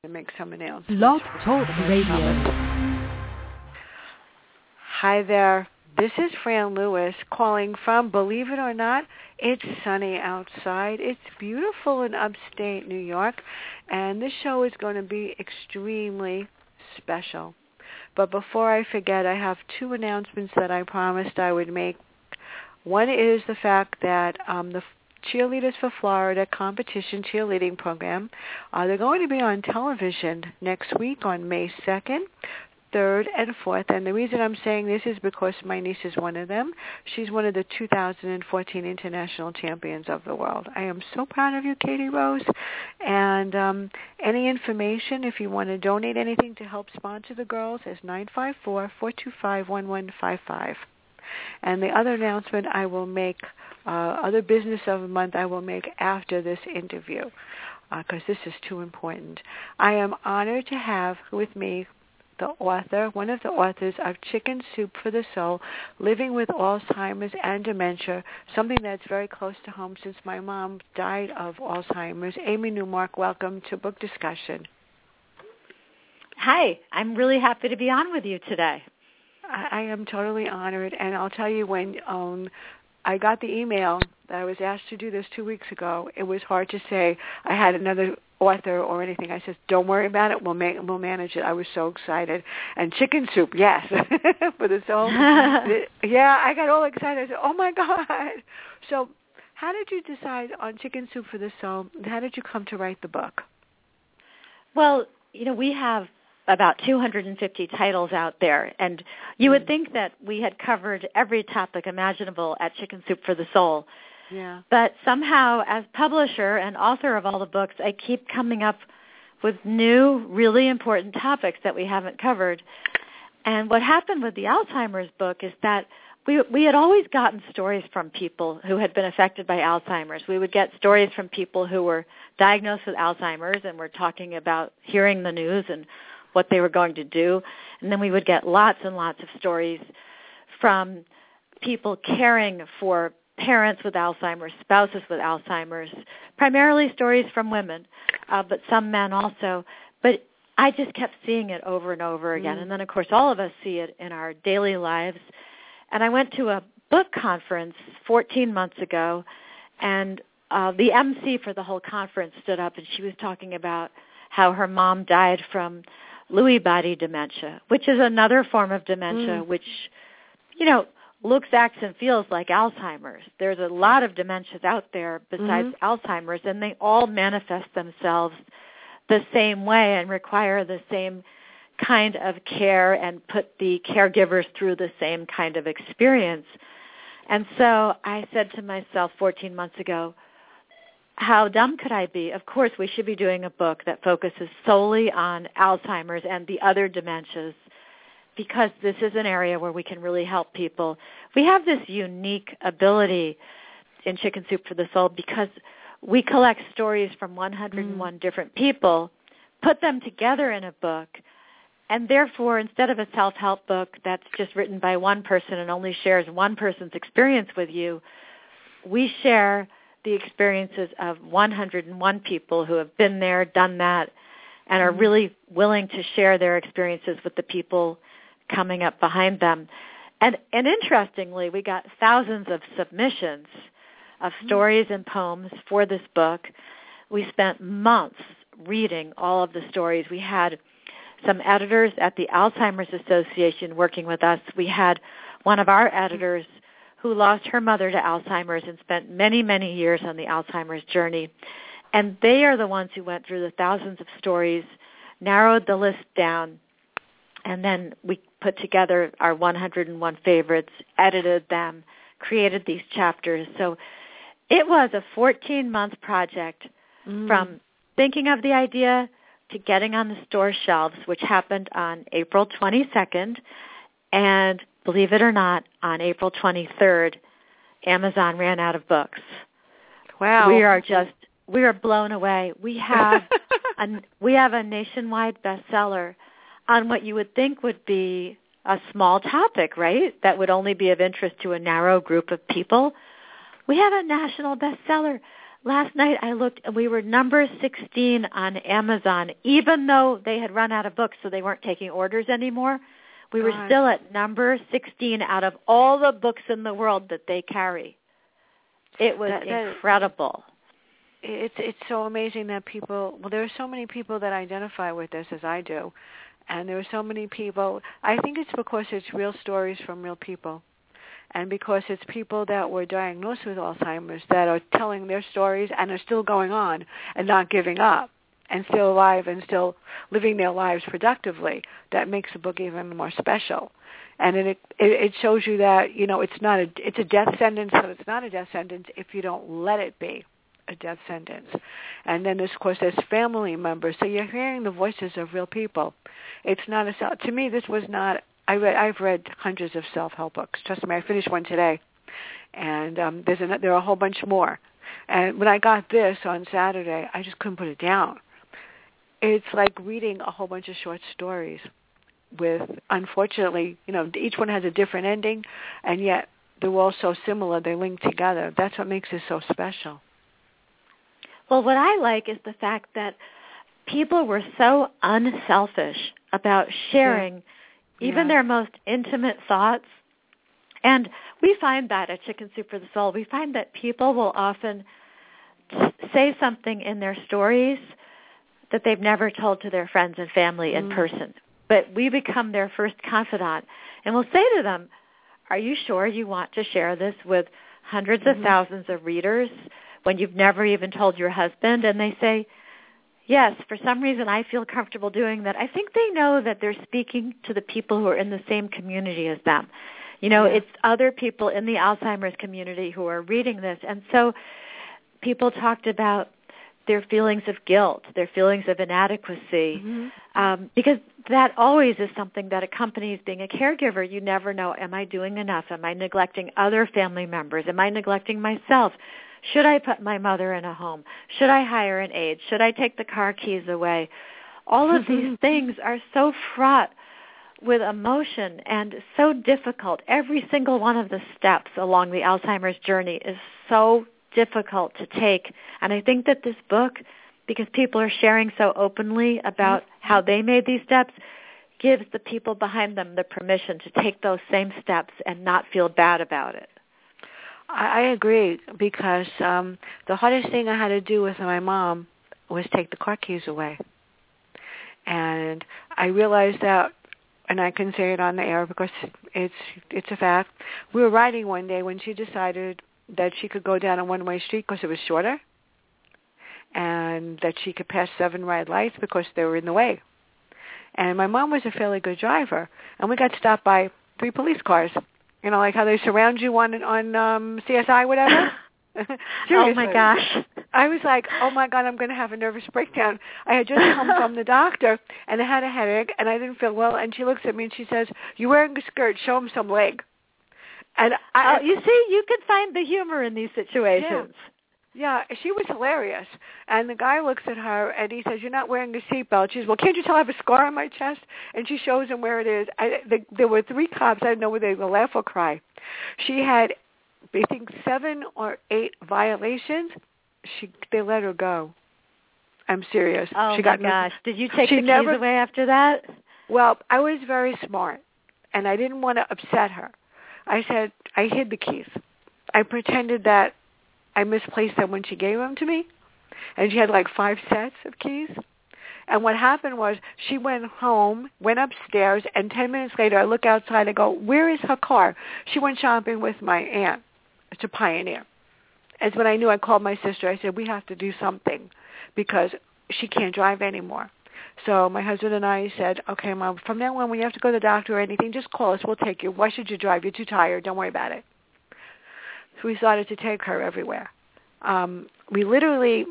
to make some announcements. Blog Talk Radio. Hi there. This is Fran Lewis calling from, believe it or not, it's sunny outside. It's beautiful in upstate New York, and this show is going to be extremely special. But before I forget, I have two announcements that I promised I would make. One is the fact that the Cheerleaders for Florida competition cheerleading program, they're going to be on television next week on May 2nd, 3rd, and 4th. And the reason I'm saying this is because my niece is one of them. She's one of the 2014 international champions of the world. I am so proud of you, Katie Rose. And any information, if you want to donate anything to help sponsor the girls, is 954-425-1155. And the other announcement I will make, other business of the month I will make after this interview, because this is too important. I am honored to have with me the author, one of the authors of Chicken Soup for the Soul, Living with Alzheimer's and Dementia, something that's very close to home since my mom died of Alzheimer's. Amy Newmark, welcome to Book Discussion. Hi, I'm really happy to be on with you today. I am totally honored, and I'll tell you, when I got the email that I was asked to do this 2 weeks ago, it was hard to say I had another author or anything. I said, don't worry about it, we'll manage it. I was so excited. And Chicken Soup, yes, for the soul. Yeah, I got all excited. I said, oh my God. So how did you decide on Chicken Soup for the Soul? How did you come to write the book? Well, we have about 250 titles out there, and you would think that we had covered every topic imaginable at Chicken Soup for the Soul. Yeah. But somehow, as publisher and author of all the books, I keep coming up with new, really important topics that we haven't covered. And what happened with the Alzheimer's book is that we had always gotten stories from people who had been affected by Alzheimer's. We would get stories from people who were diagnosed with Alzheimer's and were talking about hearing the news and what they were going to do. And then we would get lots and lots of stories from people caring for parents with Alzheimer's, spouses with Alzheimer's, primarily stories from women, but some men also. But I just kept seeing it over and over again. And then, of course, all of us see it in our daily lives. And I went to a book conference 14 months ago, and the MC for the whole conference stood up, and she was talking about how her mom died from Lewy body dementia, which is another form of dementia, which, looks, acts, and feels like Alzheimer's. There's a lot of dementias out there besides Alzheimer's, and they all manifest themselves the same way and require the same kind of care and put the caregivers through the same kind of experience. And so I said to myself 14 months ago, how dumb could I be? Of course, we should be doing a book that focuses solely on Alzheimer's and the other dementias, because this is an area where we can really help people. We have this unique ability in Chicken Soup for the Soul because we collect stories from 101 different people, put them together in a book, and therefore, instead of a self-help book that's just written by one person and only shares one person's experience with you, we share the experiences of 101 people who have been there, done that, and are really willing to share their experiences with the people coming up behind them. And interestingly, we got thousands of submissions of stories and poems for this book. We spent months reading all of the stories. We had some editors at the Alzheimer's Association working with us. We had one of our editors who lost her mother to Alzheimer's and spent many, many years on the Alzheimer's journey. And they are the ones who went through the thousands of stories, narrowed the list down, and then we put together our 101 favorites, edited them, created these chapters. So it was a 14-month project from thinking of the idea to getting on the store shelves, which happened on April 22nd, and believe it or not, on April 23rd, Amazon ran out of books. Wow. We are blown away. We have a nationwide bestseller on what you would think would be a small topic, right? That would only be of interest to a narrow group of people. We have a national bestseller last night I looked, and we were number 16 on Amazon, even though they had run out of books, so they weren't taking orders anymore. We were still at number 16 out of all the books in the world that they carry. It was incredible. It's so amazing that people, well, there are so many people that identify with this as I do, and there are so many people. I think it's because it's real stories from real people, and because it's people that were diagnosed with Alzheimer's that are telling their stories and are still going on and not giving up and still alive and still living their lives productively. That makes the book even more special. And it shows you that, you know, it's a death sentence, but it's not a death sentence if you don't let it be a death sentence. And then, of course, there's family members. So you're hearing the voices of real people. It's not to me, this was not, I've read hundreds of self-help books. Trust me, I finished one today. And there are a whole bunch more. And when I got this on Saturday, I just couldn't put it down. It's like reading a whole bunch of short stories with, unfortunately, you know, each one has a different ending, and yet they're all so similar. They link together. That's what makes it so special. Well, what I like is the fact that people were so unselfish about sharing even their most intimate thoughts. And we find that at Chicken Soup for the Soul. We find that people will often say something in their stories that they've never told to their friends and family in person. But we become their first confidant. And we'll say to them, are you sure you want to share this with hundreds of thousands of readers when you've never even told your husband? And they say, yes, for some reason I feel comfortable doing that. I think they know that they're speaking to the people who are in the same community as them. You know, it's other people in the Alzheimer's community who are reading this. And so people talked about their feelings of guilt, their feelings of inadequacy, because that always is something that accompanies being a caregiver. You never know, am I doing enough? Am I neglecting other family members? Am I neglecting myself? Should I put my mother in a home? Should I hire an aide? Should I take the car keys away? All of these things are so fraught with emotion and so difficult. Every single one of the steps along the Alzheimer's journey is so difficult to take. And I think that this book, because people are sharing so openly about how they made these steps, gives the people behind them the permission to take those same steps and not feel bad about it. I agree, because the hardest thing I had to do with my mom was take the car keys away. And I realized that, and I can say it on the air because it's a fact, we were riding one day when she decided that she could go down a one-way street because it was shorter, and that she could pass 7 red lights because they were in the way. And my mom was a fairly good driver, and we got stopped by 3 police cars. You know, like how they surround you on CSI, whatever. Oh, my gosh. I was like, oh, my God, I'm going to have a nervous breakdown. I had just come from the doctor, and I had a headache, and I didn't feel well. And she looks at me, and she says, you're wearing a skirt. Show him some leg. And you see, you can find the humor in these situations. Yeah, she was hilarious. And the guy looks at her, and he says, you're not wearing a seatbelt. She says, well, can't you tell I have a scar on my chest? And she shows him where it is. There were 3 cops. I didn't know whether they would laugh or cry. She had, I think, 7 or 8 violations. They let her go. I'm serious. Oh, my gosh. Did you take the keys away after that? Well, I was very smart, and I didn't want to upset her. I said, I hid the keys. I pretended that I misplaced them when she gave them to me, and she had like 5 sets of keys. And what happened was she went home, went upstairs, and 10 minutes later I look outside and go, where is her car? She went shopping with my aunt to Pioneer. As when I knew, I called my sister. I said, we have to do something because she can't drive anymore. So my husband and I said, okay, Mom, from now on when you have to go to the doctor or anything, just call us. We'll take you. Why should you drive? You're too tired. Don't worry about it. So we started to take her everywhere. We literally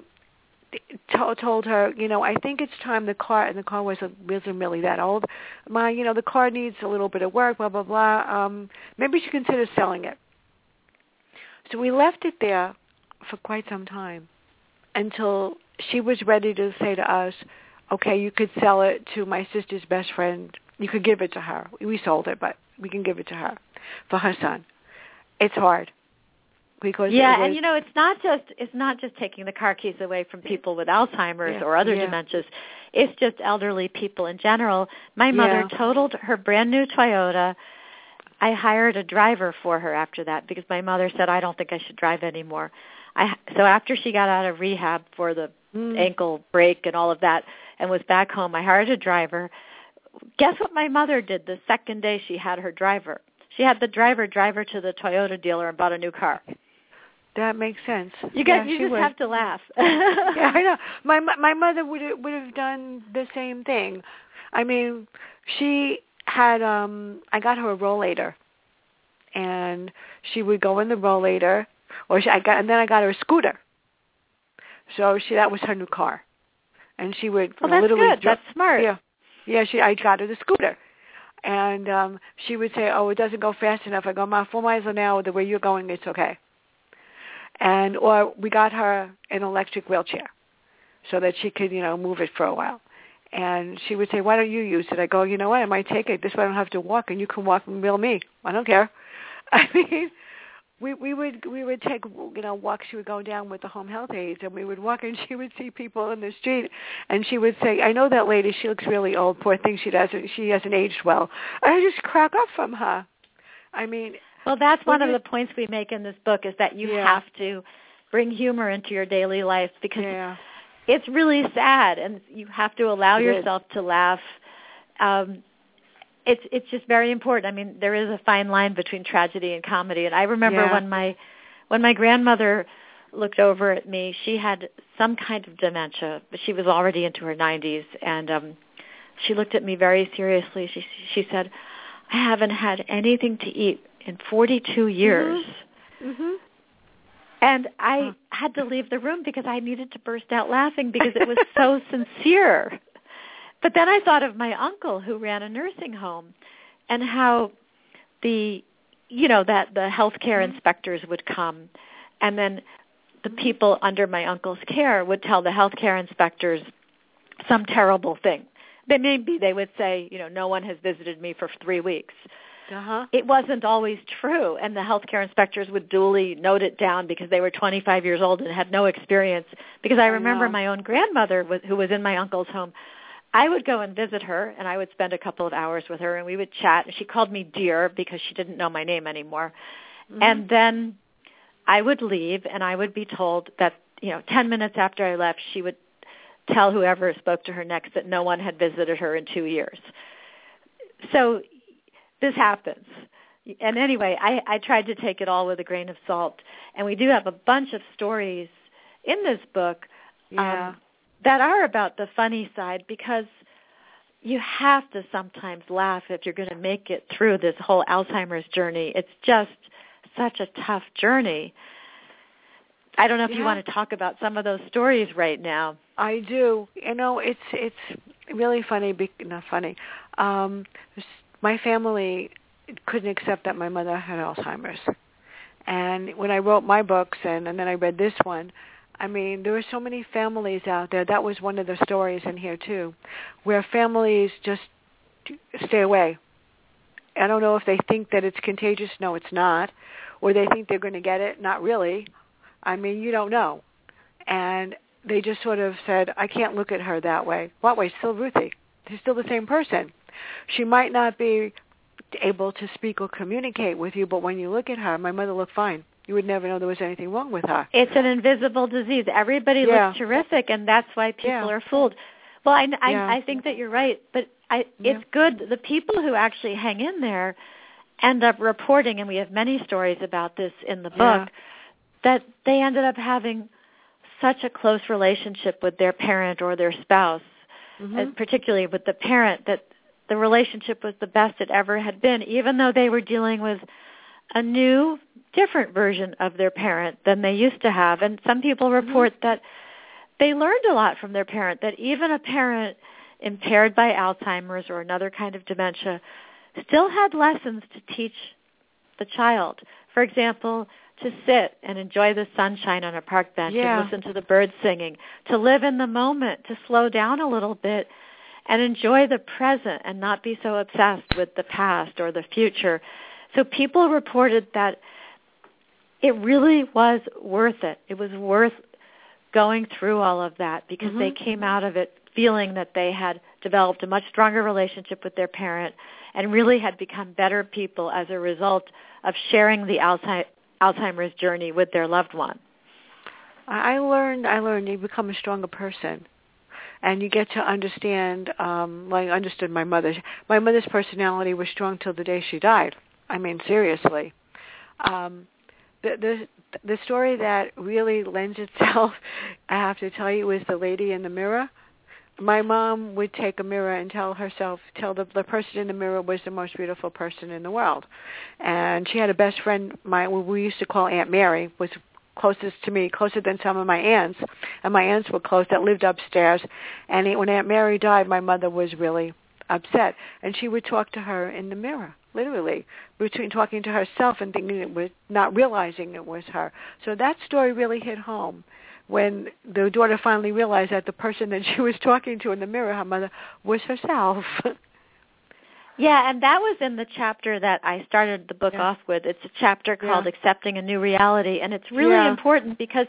told her, you know, I think it's time the car wasn't really that old. The car needs a little bit of work, blah, blah, blah. Maybe you should consider selling it. So we left it there for quite some time until she was ready to say to us, okay, you could sell it to my sister's best friend. You could give it to her. We sold it, but we can give it to her for her son. It's hard. because and it's not just taking the car keys away from people with Alzheimer's or other dementias. It's just elderly people in general. My mother totaled her brand new Toyota. I hired a driver for her after that because my mother said, I don't think I should drive anymore. So after she got out of rehab for the ankle break and all of that and was back home, I hired a driver. Guess what my mother did the second day she had her driver? She had the driver drive her to the Toyota dealer and bought a new car. That makes sense. You guys, you just have to laugh. Yeah, I know. My mother would have done the same thing. I mean, she had I got her a rollator, and she would go in the rollator, and then I got her a scooter. So that was her new car, and she would that's literally. Good. That's smart. Yeah. I got her the scooter. And she would say, "Oh, it doesn't go fast enough." I go, "Ma, 4 miles an hour, the way you're going, it's okay." Or we got her an electric wheelchair so that she could, move it for a while. And she would say, "Why don't you use it?" I go, "You know what? I might take it. This way I don't have to walk, and you can walk and wheel me. I don't care." I mean, we would take walks. She would go down with the home health aides, and we would walk, and she would see people in the street, and she would say, "I know that lady. She looks really old. Poor thing. She hasn't aged well." And I just crack up from her. I mean, well, that's one of the points we make in this book is that you have to bring humor into your daily life because it's really sad, and you have to allow yourself to laugh. It's just very important. I mean, there is a fine line between tragedy and comedy. And I remember when my grandmother looked over at me, she had some kind of dementia, but she was already into her 90s, and she looked at me very seriously. She said, "I haven't had anything to eat in 42 years." Mm-hmm. And I had to leave the room because I needed to burst out laughing because it was so sincere. But then I thought of my uncle who ran a nursing home and how the healthcare inspectors would come, and then the people under my uncle's care would tell the healthcare inspectors some terrible thing. Maybe they would say, "No one has visited me for 3 weeks." It wasn't always true, and the healthcare inspectors would duly note it down because they were 25 years old and had no experience. Because I remember my own grandmother, who was in my uncle's home, I would go and visit her, and I would spend a couple of hours with her, and we would chat. And she called me dear because she didn't know my name anymore. Mm-hmm. And then I would leave, and I would be told that 10 minutes after I left, she would tell whoever spoke to her next that no one had visited her in 2 years. So this happens. And anyway, I tried to take it all with a grain of salt. And we do have a bunch of stories in this book that are about the funny side because you have to sometimes laugh if you're going to make it through this whole Alzheimer's journey. It's just such a tough journey. I don't know if you want to talk about some of those stories right now. I do. It's really funny. Not funny. My family couldn't accept that my mother had Alzheimer's. And when I wrote my books and then I read this one, I mean, there are so many families out there. That was one of the stories in here, too, where families just stay away. I don't know if they think that it's contagious. No, it's not. Or they think they're going to get it. Not really. I mean, you don't know. And they just sort of said, I can't look at her that way. What way? Still Ruthie. She's still the same person. She might not be able to speak or communicate with you, but when you look at her, my mother looked fine. You would never know there was anything wrong with her. It's an invisible disease. Everybody looks terrific, and that's why people are fooled. Well, I think that you're right, but it's good. The people who actually hang in there end up reporting, and we have many stories about this in the book, that they ended up having such a close relationship with their parent or their spouse, particularly with the parent, that the relationship was the best it ever had been, even though they were dealing with a new, different version of their parent than they used to have. And some people report that they learned a lot from their parent, that even a parent impaired by Alzheimer's or another kind of dementia still had lessons to teach the child. For example, to sit and enjoy the sunshine on a park bench and listen to the birds singing, to live in the moment, to slow down a little bit and enjoy the present and not be so obsessed with the past or the future. So people reported that it really was worth it. It was worth going through all of that because they came out of it feeling that they had developed a much stronger relationship with their parent and really had become better people as a result of sharing the Alzheimer's journey with their loved one. I learned you become a stronger person. And you get to understand, like I understood my mother. My mother's personality was strong till the day she died. I mean, seriously. The story that really lends itself, I have to tell you, is the lady in the mirror. My mom would take a mirror and tell the person in the mirror was the most beautiful person in the world. And she had a best friend, we used to call Aunt Mary, was closest to me, closer than some of my aunts. And my aunts were close, that lived upstairs. And when Aunt Mary died, my mother was really upset. And she would talk to her in the mirror, literally, between talking to herself and thinking it was, not realizing it was her. So that story really hit home when the daughter finally realized that the person that she was talking to in the mirror, her mother, was herself. Yeah, and that was in the chapter that I started the book off with. It's a chapter called Accepting a New Reality, and it's really important because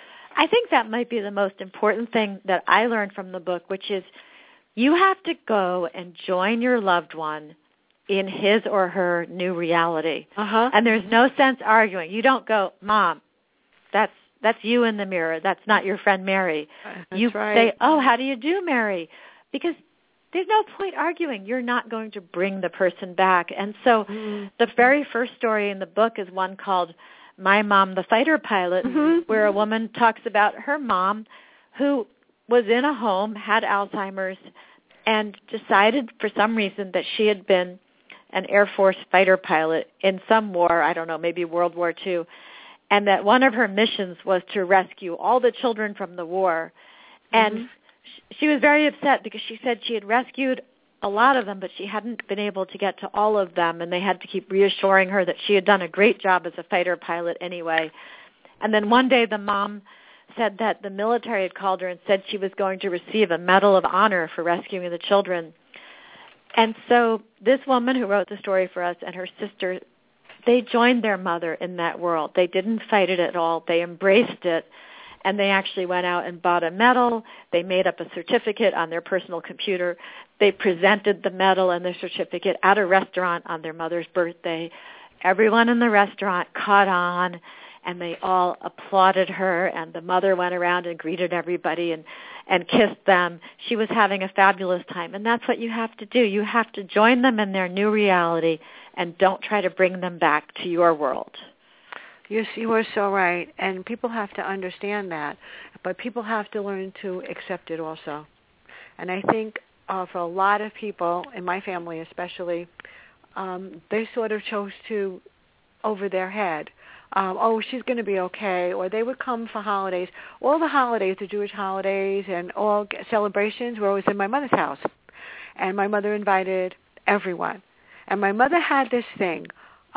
I think that might be the most important thing that I learned from the book, which is you have to go and join your loved one in his or her new reality. And there's no sense arguing. You don't go, Mom, that's you in the mirror. That's not your friend Mary. You say, oh, how do you do, Mary? Because there's no point arguing. You're not going to bring the person back. And so the very first story in the book is one called My Mom, the Fighter Pilot, where a woman talks about her mom who was in a home, had Alzheimer's, and decided for some reason that she had been an Air Force fighter pilot in some war, I don't know, maybe World War II, and that one of her missions was to rescue all the children from the war. And she was very upset because she said she had rescued a lot of them, but she hadn't been able to get to all of them, and they had to keep reassuring her that she had done a great job as a fighter pilot anyway. And then one day the mom said that the military had called her and said she was going to receive a Medal of Honor for rescuing the children. And so this woman who wrote the story for us and her sister, they joined their mother in that world. They didn't fight it at all. They embraced it. And they actually went out and bought a medal. They made up a certificate on their personal computer. They presented the medal and the certificate at a restaurant on their mother's birthday. Everyone in the restaurant caught on, and they all applauded her, and the mother went around and greeted everybody and kissed them. She was having a fabulous time, and that's what you have to do. You have to join them in their new reality and don't try to bring them back to your world. Yes, you are so right, and people have to understand that, but people have to learn to accept it also. And I think for a lot of people, in my family especially, they sort of chose to, over their head, oh, she's going to be okay, or they would come for holidays. All the holidays, the Jewish holidays and all celebrations were always in my mother's house, and my mother invited everyone. And my mother had this thing,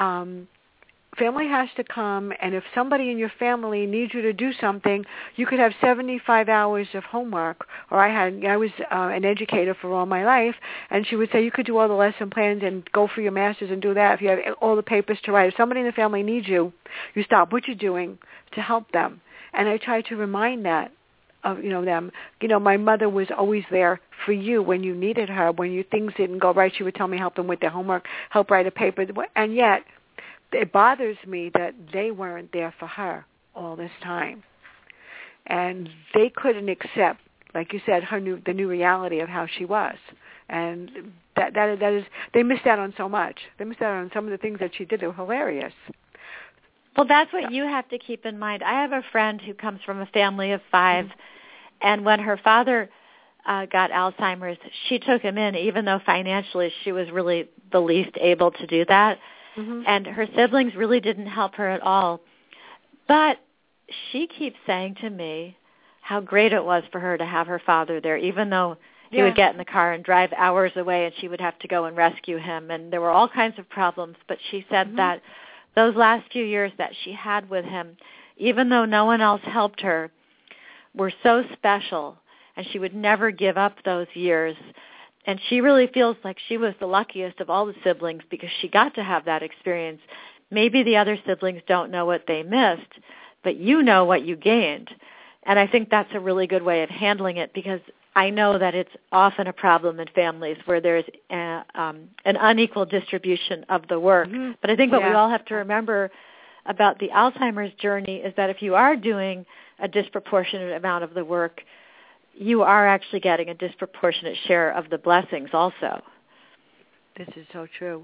family has to come, and if somebody in your family needs you to do something, you could have 75 hours of homework. Or I was an educator for all my life, and she would say you could do all the lesson plans and go for your master's and do that if you have all the papers to write. If somebody in the family needs you, you stop what you're doing to help them. And I try to remind that of them. My mother was always there for you when you needed her. When things didn't go right, she would tell me help them with their homework, help write a paper, and yet it bothers me that they weren't there for her all this time. And they couldn't accept, like you said, the new reality of how she was. And that is, they missed out on so much. They missed out on some of the things that she did that were hilarious. Well, that's what you have to keep in mind. I have a friend who comes from a family of 5, and when her father got Alzheimer's, she took him in, even though financially she was really the least able to do that. And her siblings really didn't help her at all. But she keeps saying to me how great it was for her to have her father there, even though he would get in the car and drive hours away and she would have to go and rescue him. And there were all kinds of problems. But she said that those last few years that she had with him, even though no one else helped her, were so special. And she would never give up those years. And she really feels like she was the luckiest of all the siblings because she got to have that experience. maybe the other siblings don't know what they missed, but you know what you gained. And I think that's a really good way of handling it, because I know that it's often a problem in families where there's an unequal distribution of the work. Mm-hmm. But I think what we all have to remember about the Alzheimer's journey is that if you are doing a disproportionate amount of the work, you are actually getting a disproportionate share of the blessings also. This is so true.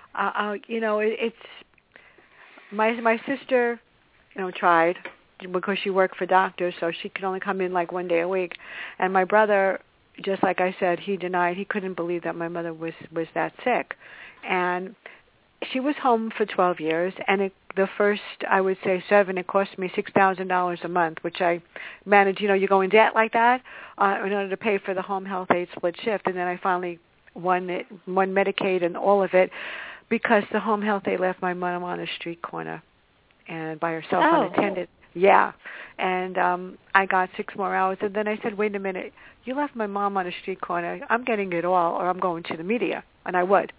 It's my sister, tried, because she worked for doctors, so she could only come in like one day a week. And my brother, just like I said, he denied. He couldn't believe that my mother was that sick. And she was home for 12 years, and the first, I would say, 7, it cost me $6,000 a month, which I managed. You go in debt like that in order to pay for the home health aid split shift. And then I finally won Medicaid and all of it, because the home health aid left my mom on a street corner and by herself unattended. Yeah. And I got 6 more hours. And then I said, wait a minute, you left my mom on a street corner. I'm getting it all, or I'm going to the media. And I would.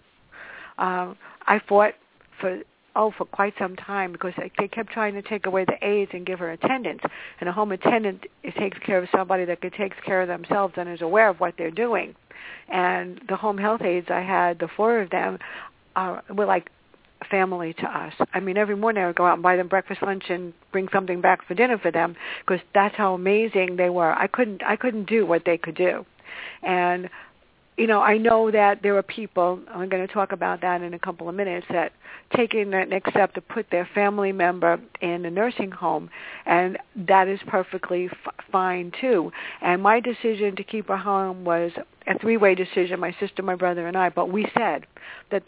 I fought for quite some time, because they kept trying to take away the aides and give her attendance. And a home attendant takes care of somebody that takes care of themselves and is aware of what they're doing. And the home health aides I had, the 4 of them, were like family to us. I mean, every morning I would go out and buy them breakfast, lunch, and bring something back for dinner for them, because that's how amazing they were. I couldn't do what they could do. And I know that there are people, I'm going to talk about that in a couple of minutes, that taking that next step to put their family member in a nursing home, and that is perfectly fine too. And my decision to keep her home was a 3-way decision, my sister, my brother, and I. But we said that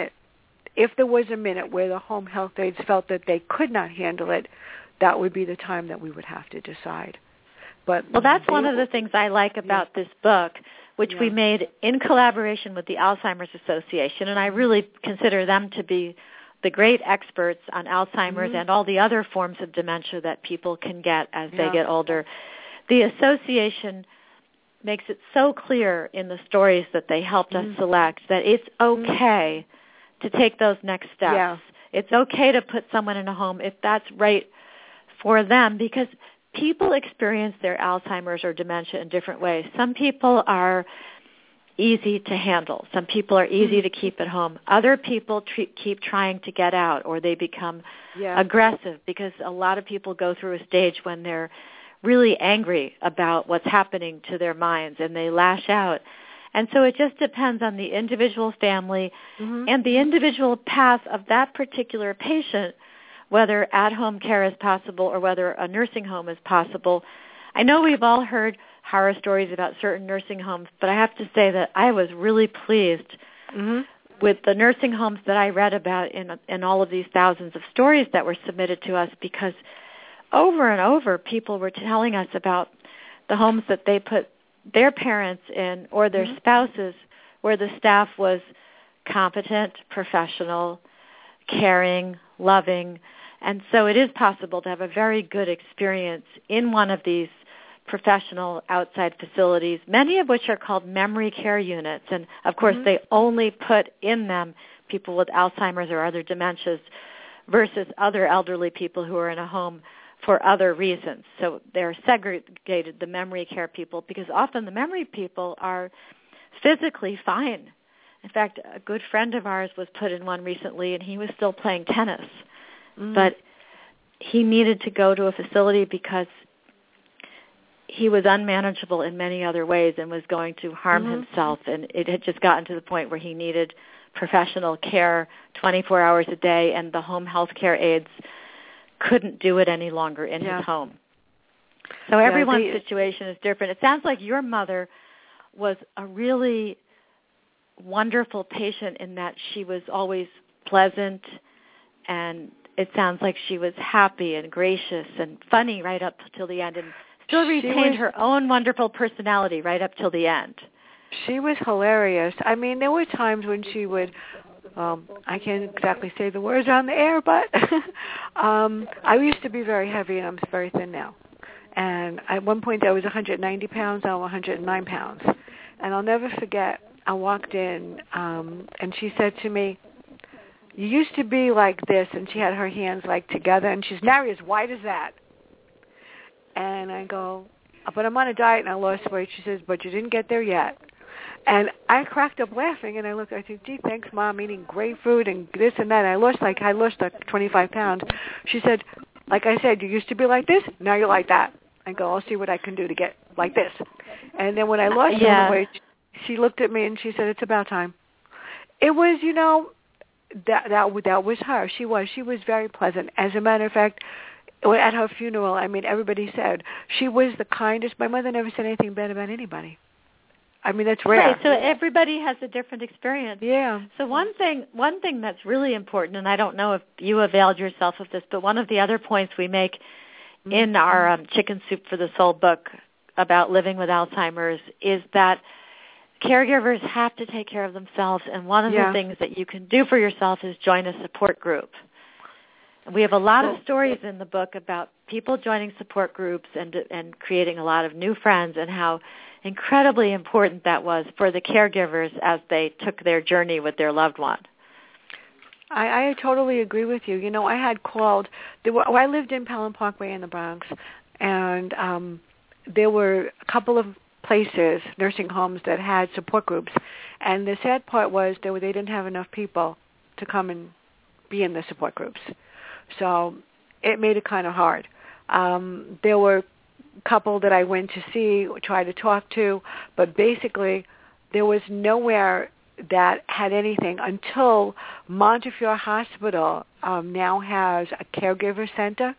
if there was a minute where the home health aides felt that they could not handle it, that would be the time that we would have to decide. Well, that's one of the things I like about this book, which we made in collaboration with the Alzheimer's Association, and I really consider them to be the great experts on Alzheimer's and all the other forms of dementia that people can get as they get older. The association makes it so clear in the stories that they helped us select that it's okay to take those next steps. Yeah. It's okay to put someone in a home if that's right for them, because people experience their Alzheimer's or dementia in different ways. Some people are easy to handle. Some people are easy to keep at home. Other people keep trying to get out, or they become aggressive, because a lot of people go through a stage when they're really angry about what's happening to their minds, and they lash out. And so it just depends on the individual family and the individual path of that particular patient, whether at-home care is possible or whether a nursing home is possible. I know we've all heard horror stories about certain nursing homes, but I have to say that I was really pleased with the nursing homes that I read about in all of these thousands of stories that were submitted to us, because over and over people were telling us about the homes that they put their parents in or their spouses, where the staff was competent, professional, caring, loving. And so it is possible to have a very good experience in one of these professional outside facilities, many of which are called memory care units. And, of course, they only put in them people with Alzheimer's or other dementias versus other elderly people who are in a home for other reasons. So they're segregated, the memory care people, because often the memory people are physically fine. In fact, a good friend of ours was put in one recently, and he was still playing tennis. But he needed to go to a facility because he was unmanageable in many other ways and was going to harm himself. And it had just gotten to the point where he needed professional care 24 hours a day, and the home health care aides couldn't do it any longer in his home. So everyone's situation is different. It sounds like your mother was a really wonderful patient in that she was always pleasant, and it sounds like she was happy and gracious and funny right up till the end, and still retained her own wonderful personality right up till the end. She was hilarious. I mean, there were times when she would, I can't exactly say the words on the air, but I used to be very heavy, and I'm very thin now. And at one point I was 190 pounds, now I'm 109 pounds. And I'll never forget, I walked in, and she said to me, you used to be like this, and she had her hands like together, and she's now as white as that. And I go, but I'm on a diet and I lost weight. She says, but you didn't get there yet. And I cracked up laughing, and I looked. I said, "Gee, thanks, Mom. Eating great food and this and that." And I lost like 25 pounds. She said, "Like I said, you used to be like this. Now you're like that." I go, "I'll see what I can do to get like this." And then when I lost all the weight, she looked at me and she said, "It's about time." It was, that was her. She was very pleasant. As a matter of fact, at her funeral, I mean, everybody said she was the kindest. My mother never said anything bad about anybody. I mean, that's rare. Right, so everybody has a different experience. Yeah. So one thing that's really important, and I don't know if you availed yourself of this, but one of the other points we make in our Chicken Soup for the Soul book about living with Alzheimer's is that caregivers have to take care of themselves, and one of the things that you can do for yourself is join a support group. We have a lot of stories in the book about people joining support groups and creating a lot of new friends, and how incredibly important that was for the caregivers as they took their journey with their loved one. I totally agree with you. I had called, I lived in Pelham Parkway in the Bronx, and there were a couple of places, nursing homes, that had support groups. And the sad part was they didn't have enough people to come and be in the support groups. So it made it kind of hard. There were couple that I went to see, try to talk to, but basically there was nowhere that had anything until Montefiore Hospital now has a caregiver center,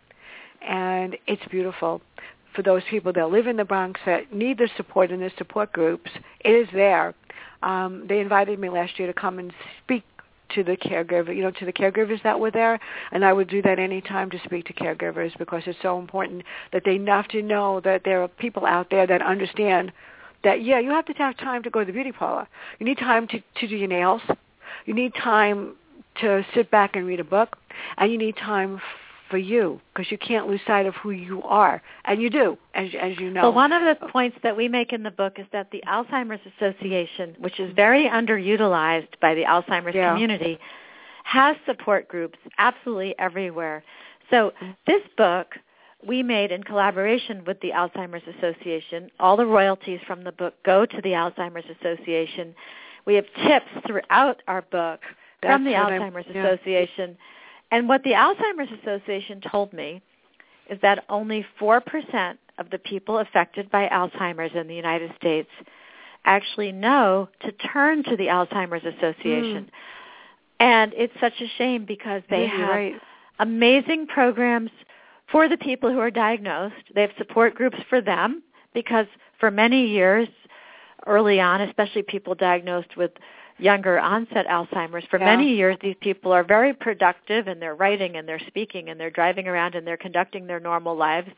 and it's beautiful for those people that live in the Bronx that need the support in the support groups. It is there. They invited me last year to come and speak to the caregiver, to the caregivers that were there, and I would do that any time to speak to caregivers, because it's so important that they have to know that there are people out there that understand that, you have to have time to go to the beauty parlor. You need time to do your nails. You need time to sit back and read a book, and you need time for you, because you can't lose sight of who you are, and you do, as you know. Well, one of the points that we make in the book is that the Alzheimer's Association, which is very underutilized by the Alzheimer's community, has support groups absolutely everywhere. So this book we made in collaboration with the Alzheimer's Association. All the royalties from the book go to the Alzheimer's Association. We have tips throughout our book from the Alzheimer's Association. And what the Alzheimer's Association told me is that only 4% of the people affected by Alzheimer's in the United States actually know to turn to the Alzheimer's Association. And it's such a shame, because they have amazing programs for the people who are diagnosed. They have support groups for them, because for many years early on, especially people diagnosed with younger onset Alzheimer's, for many years these people are very productive, and they're writing and they're speaking and they're driving around and they're conducting their normal lives.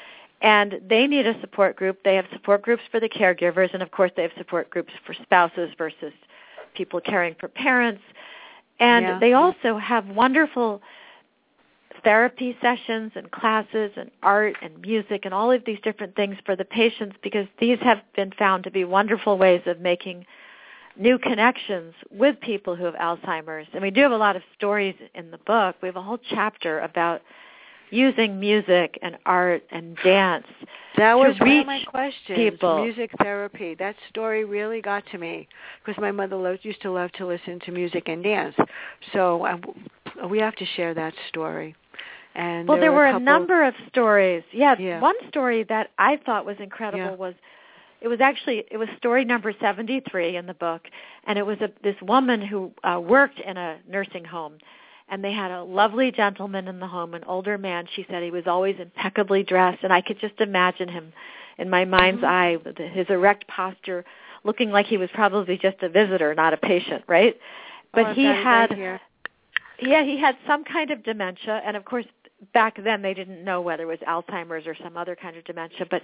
And they need a support group. They have support groups for the caregivers, and of course they have support groups for spouses versus people caring for parents. And they also have wonderful therapy sessions and classes and art and music and all of these different things for the patients, because these have been found to be wonderful ways of making new connections with people who have Alzheimer's. And we do have a lot of stories in the book. We have a whole chapter about using music and art and dance. That was one of my questions. People. Music therapy. That story really got to me, because my mother used to love to listen to music and dance. So we have to share that story. And there were a number of stories. One story that I thought was incredible was, it was story number 73 in the book, and it was this woman who worked in a nursing home, and they had a lovely gentleman in the home, an older man. She said he was always impeccably dressed, and I could just imagine him in my mind's eye with his erect posture, looking like he was probably just a visitor, not a patient, right? But he had some kind of dementia, and of course back then they didn't know whether it was Alzheimer's or some other kind of dementia, but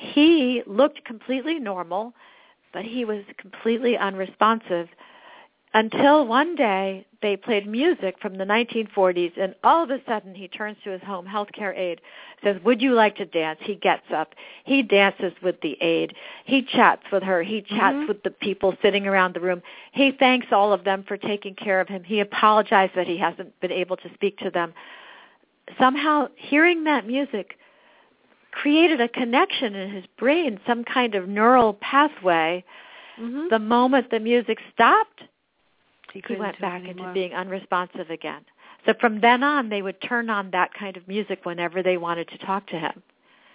he looked completely normal, but he was completely unresponsive. until one day they played music from the 1940s, and all of a sudden he turns to his home healthcare aide, says, "Would you like to dance?" He gets up. He dances with the aide. He chats with her. He chats with the people sitting around the room. He thanks all of them for taking care of him. He apologized that he hasn't been able to speak to them. Somehow hearing that music created a connection in his brain, some kind of neural pathway. The moment the music stopped, he went back into being unresponsive again. So from then on, they would turn on that kind of music whenever they wanted to talk to him.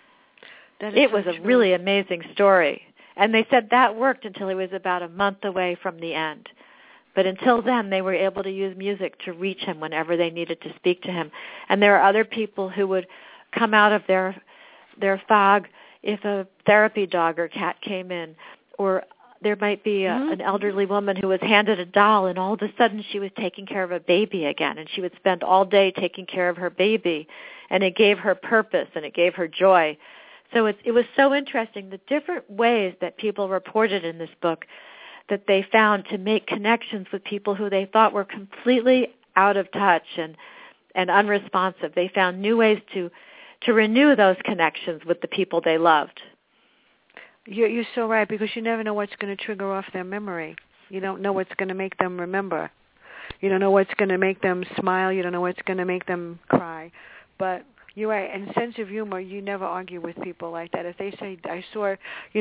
It was a really amazing story. And they said that worked until he was about a month away from the end. But until then, they were able to use music to reach him whenever they needed to speak to him. And there are other people who would come out of their fog if a therapy dog or cat came in, or there might be an elderly woman who was handed a doll, and all of a sudden she was taking care of a baby again, and she would spend all day taking care of her baby, and it gave her purpose, and it gave her joy. So it was so interesting, the different ways that people reported in this book that they found to make connections with people who they thought were completely out of touch and unresponsive. They found new ways to renew those connections with the people they loved. You're so right, because you never know what's going to trigger off their memory. You don't know what's going to make them remember. You don't know what's going to make them smile. You don't know what's going to make them cry. But you're right. And sense of humor, you never argue with people like that. If they say, "I saw,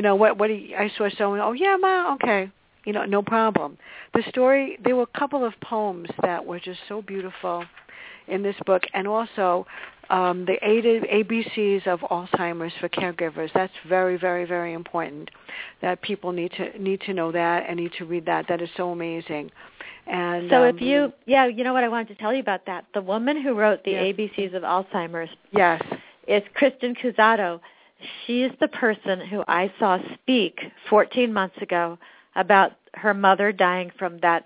I saw someone," "Oh yeah, Ma, okay," no problem. The story, there were a couple of poems that were just so beautiful in this book, and also the ABCs of Alzheimer's for caregivers. That's very, very, very important. That people need to know that and need to read that. That is so amazing. And so if you know what I wanted to tell you about that. The woman who wrote the ABCs of Alzheimer's, is Kristen Cusato. She is the person who I saw speak 14 months ago about her mother dying from that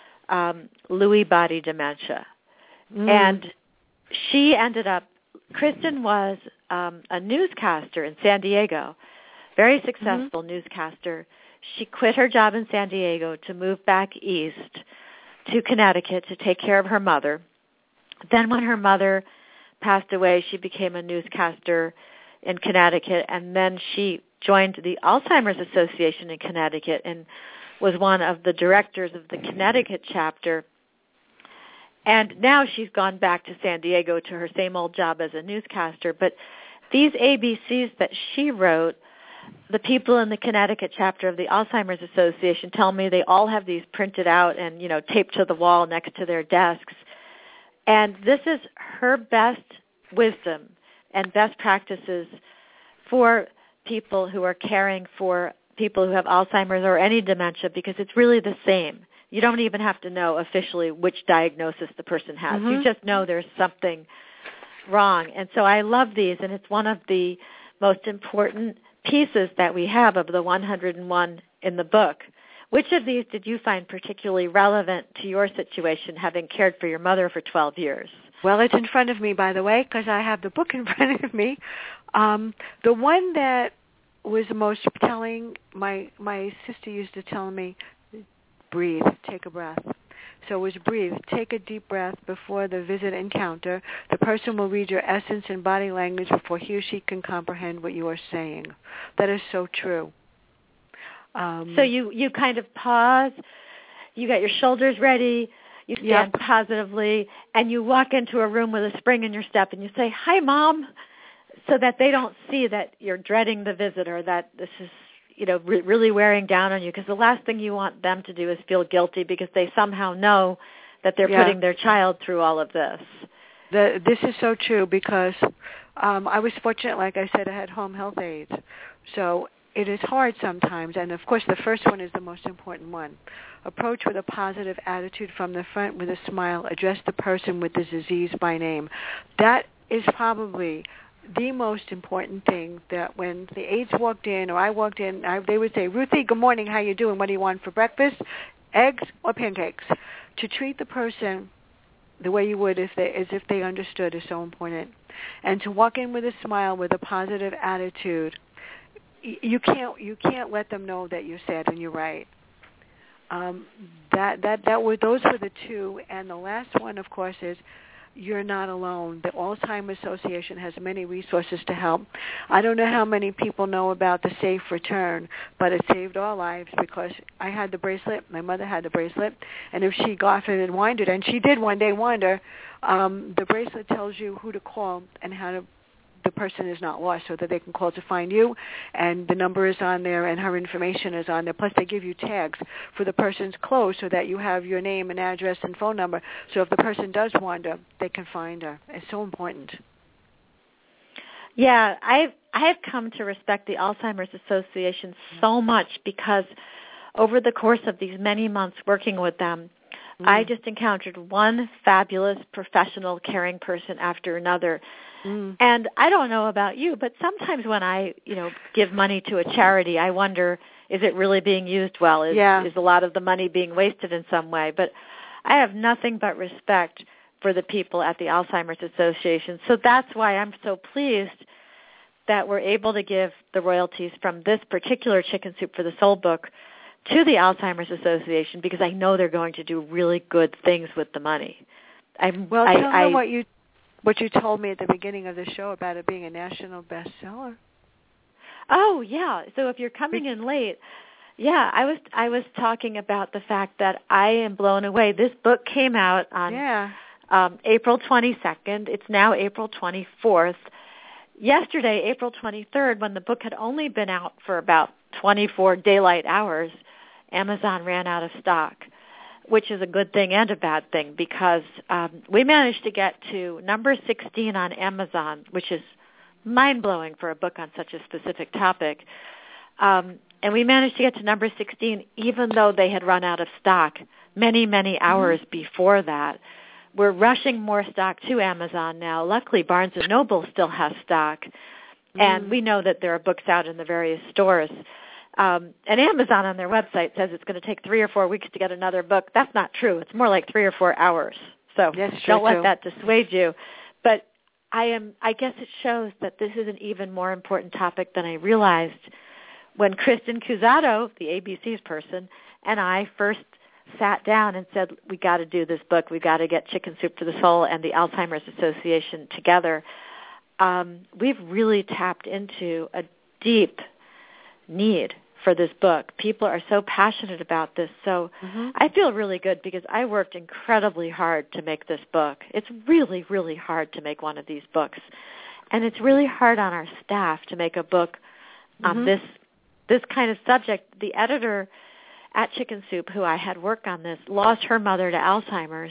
Lewy body dementia. And she ended up, Kristen was a newscaster in San Diego, very successful newscaster. She quit her job in San Diego to move back east to Connecticut to take care of her mother. Then when her mother passed away, she became a newscaster in Connecticut, and then she joined the Alzheimer's Association in Connecticut and was one of the directors of the Connecticut chapter. And now she's gone back to San Diego to her same old job as a newscaster. But these ABCs that she wrote, the people in the Connecticut chapter of the Alzheimer's Association tell me they all have these printed out and, taped to the wall next to their desks. And this is her best wisdom and best practices for people who are caring for people who have Alzheimer's or any dementia, because it's really the same. You don't even have to know officially which diagnosis the person has. You just know there's something wrong. And so I love these, and it's one of the most important pieces that we have of the 101 in the book. Which of these did you find particularly relevant to your situation, having cared for your mother for 12 years? Well, it's in front of me, by the way, because I have the book in front of me. The one that was the most telling, my sister used to tell me, breathe, take a breath. So it was breathe, take a deep breath before the visit encounter. The person will read your essence and body language before he or she can comprehend what you are saying. That is so true. So you kind of pause, you got your shoulders ready, you stand positively, and you walk into a room with a spring in your step and you say, "Hi, Mom," so that they don't see that you're dreading the visit or that this is really wearing down on you, because the last thing you want them to do is feel guilty because they somehow know that they're putting their child through all of this. This is so true, because I was fortunate, like I said, I had home health aides. So it is hard sometimes, and of course the first one is the most important one. Approach with a positive attitude from the front with a smile. Address the person with the disease by name. That is probably the most important thing, that when the aides walked in or I walked in, they would say, "Ruthie, good morning, how you doing? What do you want for breakfast? Eggs or pancakes?" To treat the person the way you would as if they understood is so important. And to walk in with a smile, with a positive attitude. You can't let them know that you're sad, and you're right. those were the two. And the last one, of course, is you're not alone. The Alzheimer's Association has many resources to help. I don't know how many people know about the Safe Return, but it saved our lives because I had the bracelet, my mother had the bracelet, and if she got it and wandered, and she did one day wander, the bracelet tells you who to call and how to, the person is not lost, so that they can call to find you, and the number is on there and her information is on there. Plus they give you tags for the person's clothes so that you have your name and address and phone number, so if the person does wander, they can find her. It's so important. Yeah, I have come to respect the Alzheimer's Association so much because over the course of these many months working with them, I just encountered one fabulous professional caring person after another. And I don't know about you, but sometimes when I, give money to a charity, I wonder, is it really being used well? Is a lot of the money being wasted in some way? But I have nothing but respect for the people at the Alzheimer's Association. So that's why I'm so pleased that we're able to give the royalties from this particular Chicken Soup for the Soul book to the Alzheimer's Association, because I know they're going to do really good things with the money. Tell me what you told me at the beginning of the show about it being a national bestseller. Oh, yeah. So if you're coming in late, I was talking about the fact that I am blown away. This book came out on April 22nd. It's now April 24th. Yesterday, April 23rd, when the book had only been out for about 24 daylight hours, Amazon ran out of stock, which is a good thing and a bad thing, because we managed to get to number 16 on Amazon, which is mind-blowing for a book on such a specific topic. And we managed to get to number 16 even though they had run out of stock many, many hours before that. We're rushing more stock to Amazon now. Luckily, Barnes & Noble still has stock, and we know that there are books out in the various stores. And Amazon on their website says it's going to take 3 or 4 weeks to get another book. That's not true. It's more like 3 or 4 hours. So don't let that dissuade you. But I guess it shows that this is an even more important topic than I realized when Kristen Cusato, the ABC's person, and I first sat down and said, we got to do this book. We got to get Chicken Soup for the Soul and the Alzheimer's Association together. We've really tapped into a deep need for this book. People are so passionate about this. So I feel really good because I worked incredibly hard to make this book. It's really, really hard to make one of these books. And it's really hard on our staff to make a book on this kind of subject. The editor at Chicken Soup, who I had worked on this, lost her mother to Alzheimer's,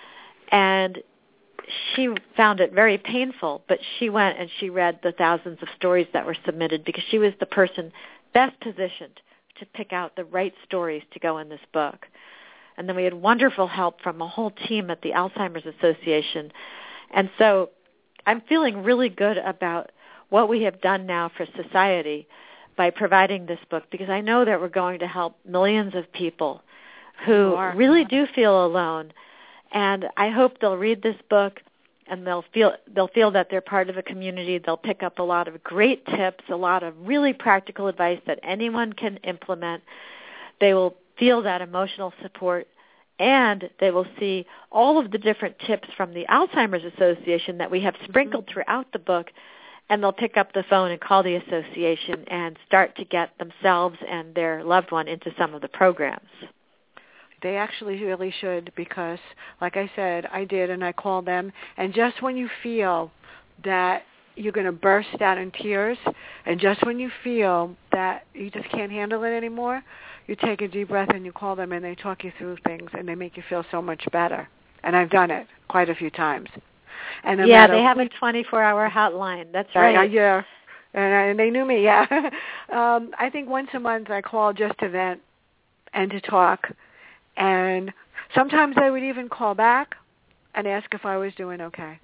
and she found it very painful, but she went and she read the thousands of stories that were submitted because she was the person best positioned to pick out the right stories to go in this book. And then we had wonderful help from a whole team at the Alzheimer's Association. And so I'm feeling really good about what we have done now for society by providing this book, because I know that we're going to help millions of people who really do feel alone. And I hope they'll read this book and they'll feel that they're part of a community. They'll pick up a lot of great tips, a lot of really practical advice that anyone can implement. They will feel that emotional support, and they will see all of the different tips from the Alzheimer's Association that we have sprinkled throughout the book, and they'll pick up the phone and call the association and start to get themselves and their loved one into some of the programs. They actually really should, because, like I said, I did, and I called them. And just when you feel that you're going to burst out in tears, and just when you feel that you just can't handle it anymore, you take a deep breath and you call them, and they talk you through things, and they make you feel so much better. And I've done it quite a few times. And they have a 24-hour hotline. That's right. Yeah, and they knew me. Yeah, I think once a month I call just to vent and to talk. And sometimes they would even call back and ask if I was doing okay.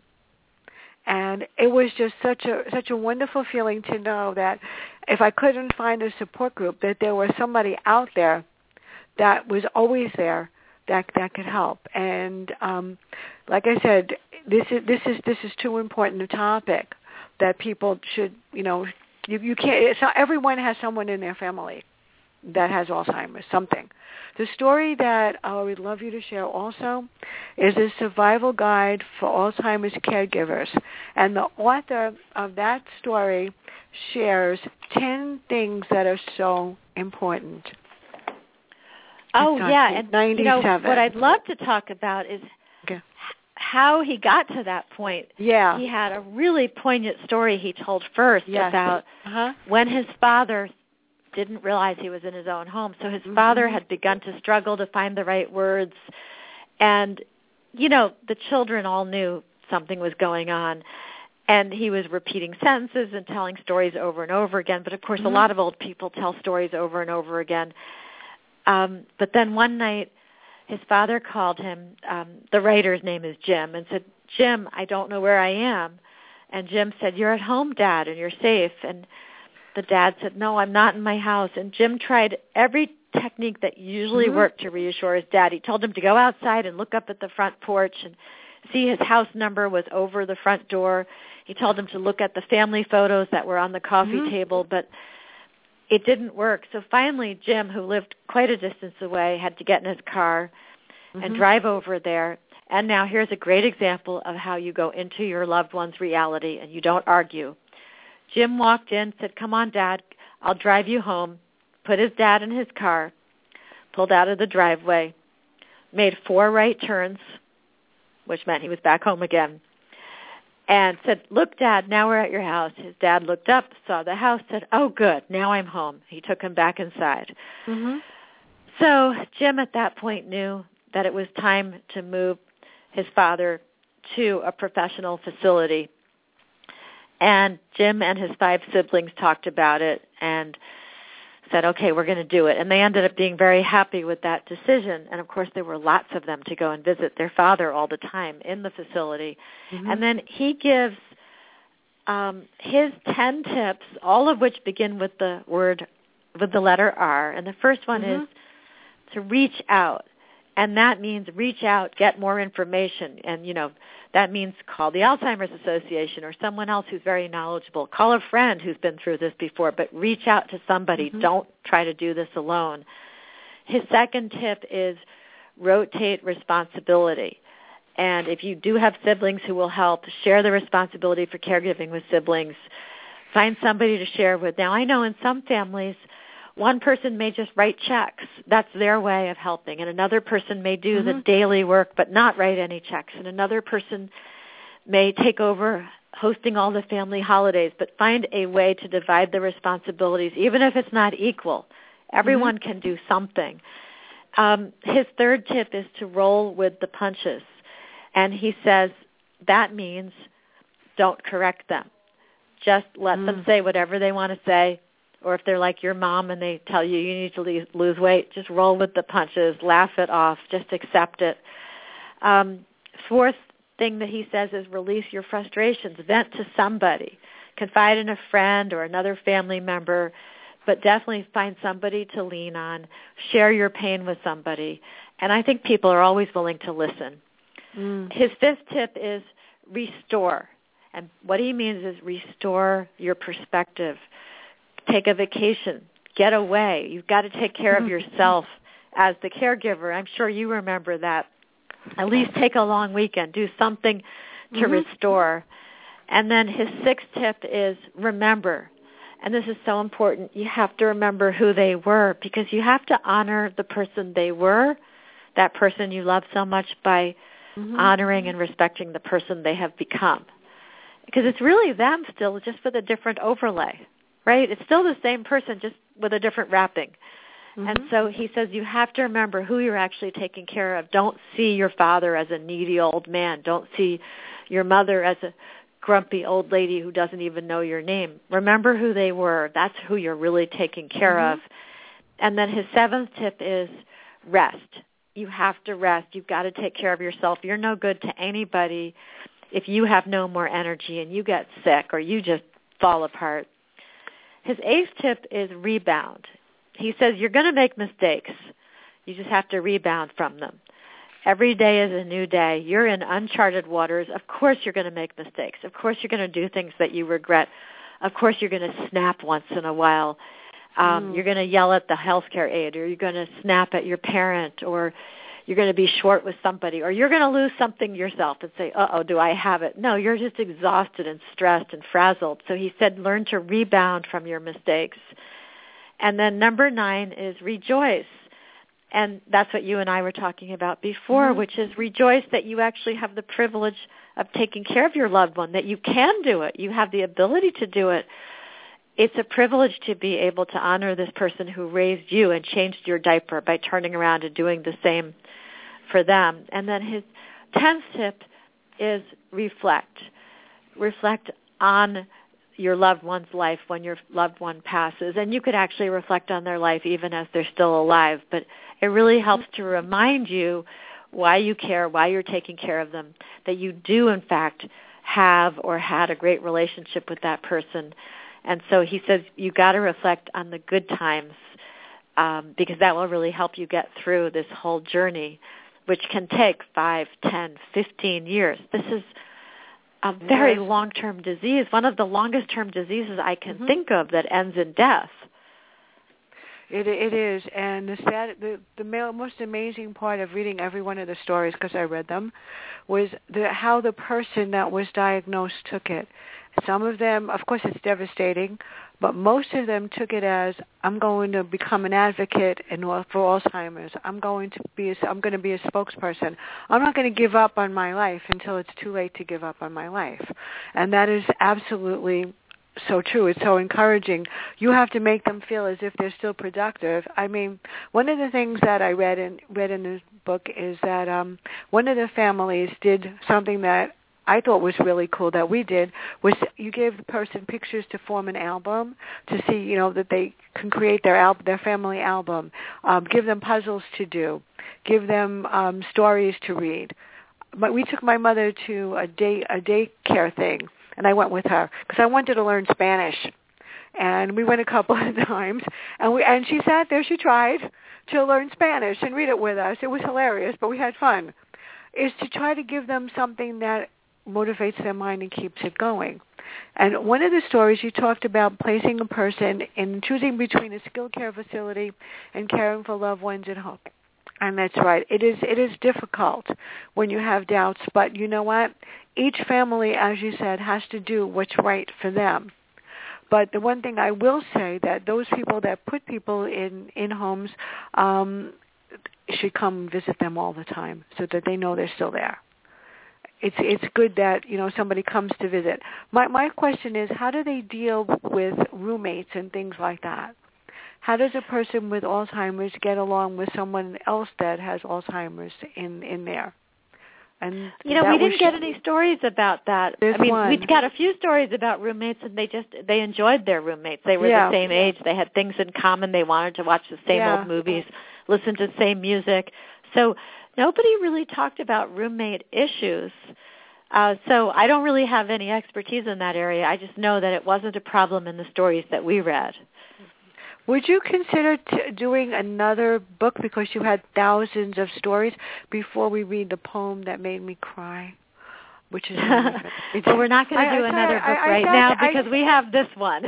And it was just such a wonderful feeling to know that if I couldn't find a support group, that there was somebody out there that was always there that could help. And like I said, this is too important a topic that people should, you can't. It's not everyone has someone in their family that has Alzheimer's, something. The story that I would love you to share also is a survival guide for Alzheimer's caregivers. And the author of that story shares 10 things that are so important. Oh, yeah. And 97. What I'd love to talk about is how he got to that point. Yeah. He had a really poignant story he told first about when his father didn't realize he was in his own home. So his father had begun to struggle to find the right words. And, the children all knew something was going on. And he was repeating sentences and telling stories over and over again. But, of course, a lot of old people tell stories over and over again. But then one night, his father called him. The writer's name is Jim, and said, "Jim, I don't know where I am." And Jim said, "You're at home, Dad, and you're safe." And the dad said, "No, I'm not in my house." And Jim tried every technique that usually worked to reassure his dad. He told him to go outside and look up at the front porch and see his house number was over the front door. He told him to look at the family photos that were on the coffee table, but it didn't work. So finally, Jim, who lived quite a distance away, had to get in his car and drive over there. And now here's a great example of how you go into your loved one's reality and you don't argue. Jim walked in, said, "Come on, Dad, I'll drive you home," put his dad in his car, pulled out of the driveway, made 4 right turns, which meant he was back home again, and said, "Look, Dad, now we're at your house." His dad looked up, saw the house, said, "Oh, good, now I'm home." He took him back inside. So Jim at that point knew that it was time to move his father to a professional facility. And Jim and his 5 siblings talked about it and said, "Okay, we're going to do it." And they ended up being very happy with that decision. And, of course, there were lots of them to go and visit their father all the time in the facility. And then he gives his 10 tips, all of which begin with the letter R. And the first one is to reach out. And that means reach out, get more information. And, that means call the Alzheimer's Association or someone else who's very knowledgeable. Call a friend who's been through this before, but reach out to somebody. Don't try to do this alone. His second tip is rotate responsibility. And if you do have siblings who will help, share the responsibility for caregiving with siblings. Find somebody to share with. Now, I know in some families, one person may just write checks. That's their way of helping. And another person may do the daily work but not write any checks. And another person may take over hosting all the family holidays, but find a way to divide the responsibilities, even if it's not equal. Everyone can do something. His third tip is to roll with the punches. And he says that means don't correct them. Just let them say whatever they want to say. Or if they're like your mom and they tell you you need to lose weight, just roll with the punches, laugh it off, just accept it. Fourth thing that he says is release your frustrations. Vent to somebody. Confide in a friend or another family member, but definitely find somebody to lean on. Share your pain with somebody. And I think people are always willing to listen. His fifth tip is restore. And what he means is restore your perspective. Take a vacation. Get away. You've got to take care of yourself as the caregiver. I'm sure you remember that. At least take a long weekend. Do something to restore. And then his sixth tip is remember. And this is so important. You have to remember who they were because you have to honor the person they were, that person you love so much, by honoring and respecting the person they have become. Because it's really them still, just with a different overlay, right? It's still the same person, just with a different wrapping. And so he says you have to remember who you're actually taking care of. Don't see your father as a needy old man. Don't see your mother as a grumpy old lady who doesn't even know your name. Remember who they were. That's who you're really taking care of. And then his seventh tip is rest. You have to rest. You've got to take care of yourself. You're no good to anybody if you have no more energy and you get sick or you just fall apart. His eighth tip is rebound. He says you're going to make mistakes. You just have to rebound from them. Every day is a new day. You're in uncharted waters. Of course you're going to make mistakes. Of course you're going to do things that you regret. Of course you're going to snap once in a while. You're going to yell at the healthcare aide, or you're going to snap at your parent, or you're going to be short with somebody, or you're going to lose something yourself and say, uh-oh, do I have it? No, you're just exhausted and stressed and frazzled. So he said, learn to rebound from your mistakes. And then number 9 is rejoice. And that's what you and I were talking about before, which is rejoice that you actually have the privilege of taking care of your loved one, that you can do it. You have the ability to do it. It's a privilege to be able to honor this person who raised you and changed your diaper by turning around and doing the same for them. And then his 10th tip is reflect. Reflect on your loved one's life when your loved one passes. And you could actually reflect on their life even as they're still alive. But it really helps to remind you why you care, why you're taking care of them, that you do, in fact, have or had a great relationship with that person. And so he says you got to reflect on the good times because that will really help you get through this whole journey, which can take 5, 10, 15 years. This is a very long-term disease, one of the longest-term diseases I can think of that ends in death. It is, and the most amazing part of reading every one of the stories, because I read them, was how the person that was diagnosed took it. Some of them, of course, it's devastating, but most of them took it as, I'm going to become an advocate for Alzheimer's. I'm going to be a spokesperson. I'm not going to give up on my life until it's too late to give up on my life. And that is absolutely so true. It's so encouraging. You have to make them feel as if they're still productive. I mean, one of the things that I read in this book is that one of the families did something that I thought was really cool that we did, was you gave the person pictures to form an album to see, that they can create their family album. Give them puzzles to do. Give them stories to read. But we took my mother to a daycare thing, and I went with her because I wanted to learn Spanish. And we went a couple of times, and she sat there. She tried to learn Spanish and read it with us. It was hilarious, but we had fun. Is to try to give them something that motivates their mind and keeps it going. And one of the stories you talked about placing a person in choosing between a skilled care facility and caring for loved ones at home. And that's right. It is difficult when you have doubts, but you know what? Each family, as you said, has to do what's right for them. But the one thing I will say that those people that put people in homes should come visit them all the time so that they know they're still there. It's good that somebody comes to visit. My question is, how do they deal with roommates and things like that? How does a person with Alzheimer's get along with someone else that has Alzheimer's in there? And we didn't get any stories about that. We got a few stories about roommates, and they enjoyed their roommates. They were the same age. They had things in common. They wanted to watch the same old movies, listen to the same music. So nobody really talked about roommate issues. So I don't really have any expertise in that area. I just know that it wasn't a problem in the stories that we read. Would you consider doing another book, because you had thousands of stories, before we read the poem that made me cry? Which is well, we're not going to do another book right now because we have this one.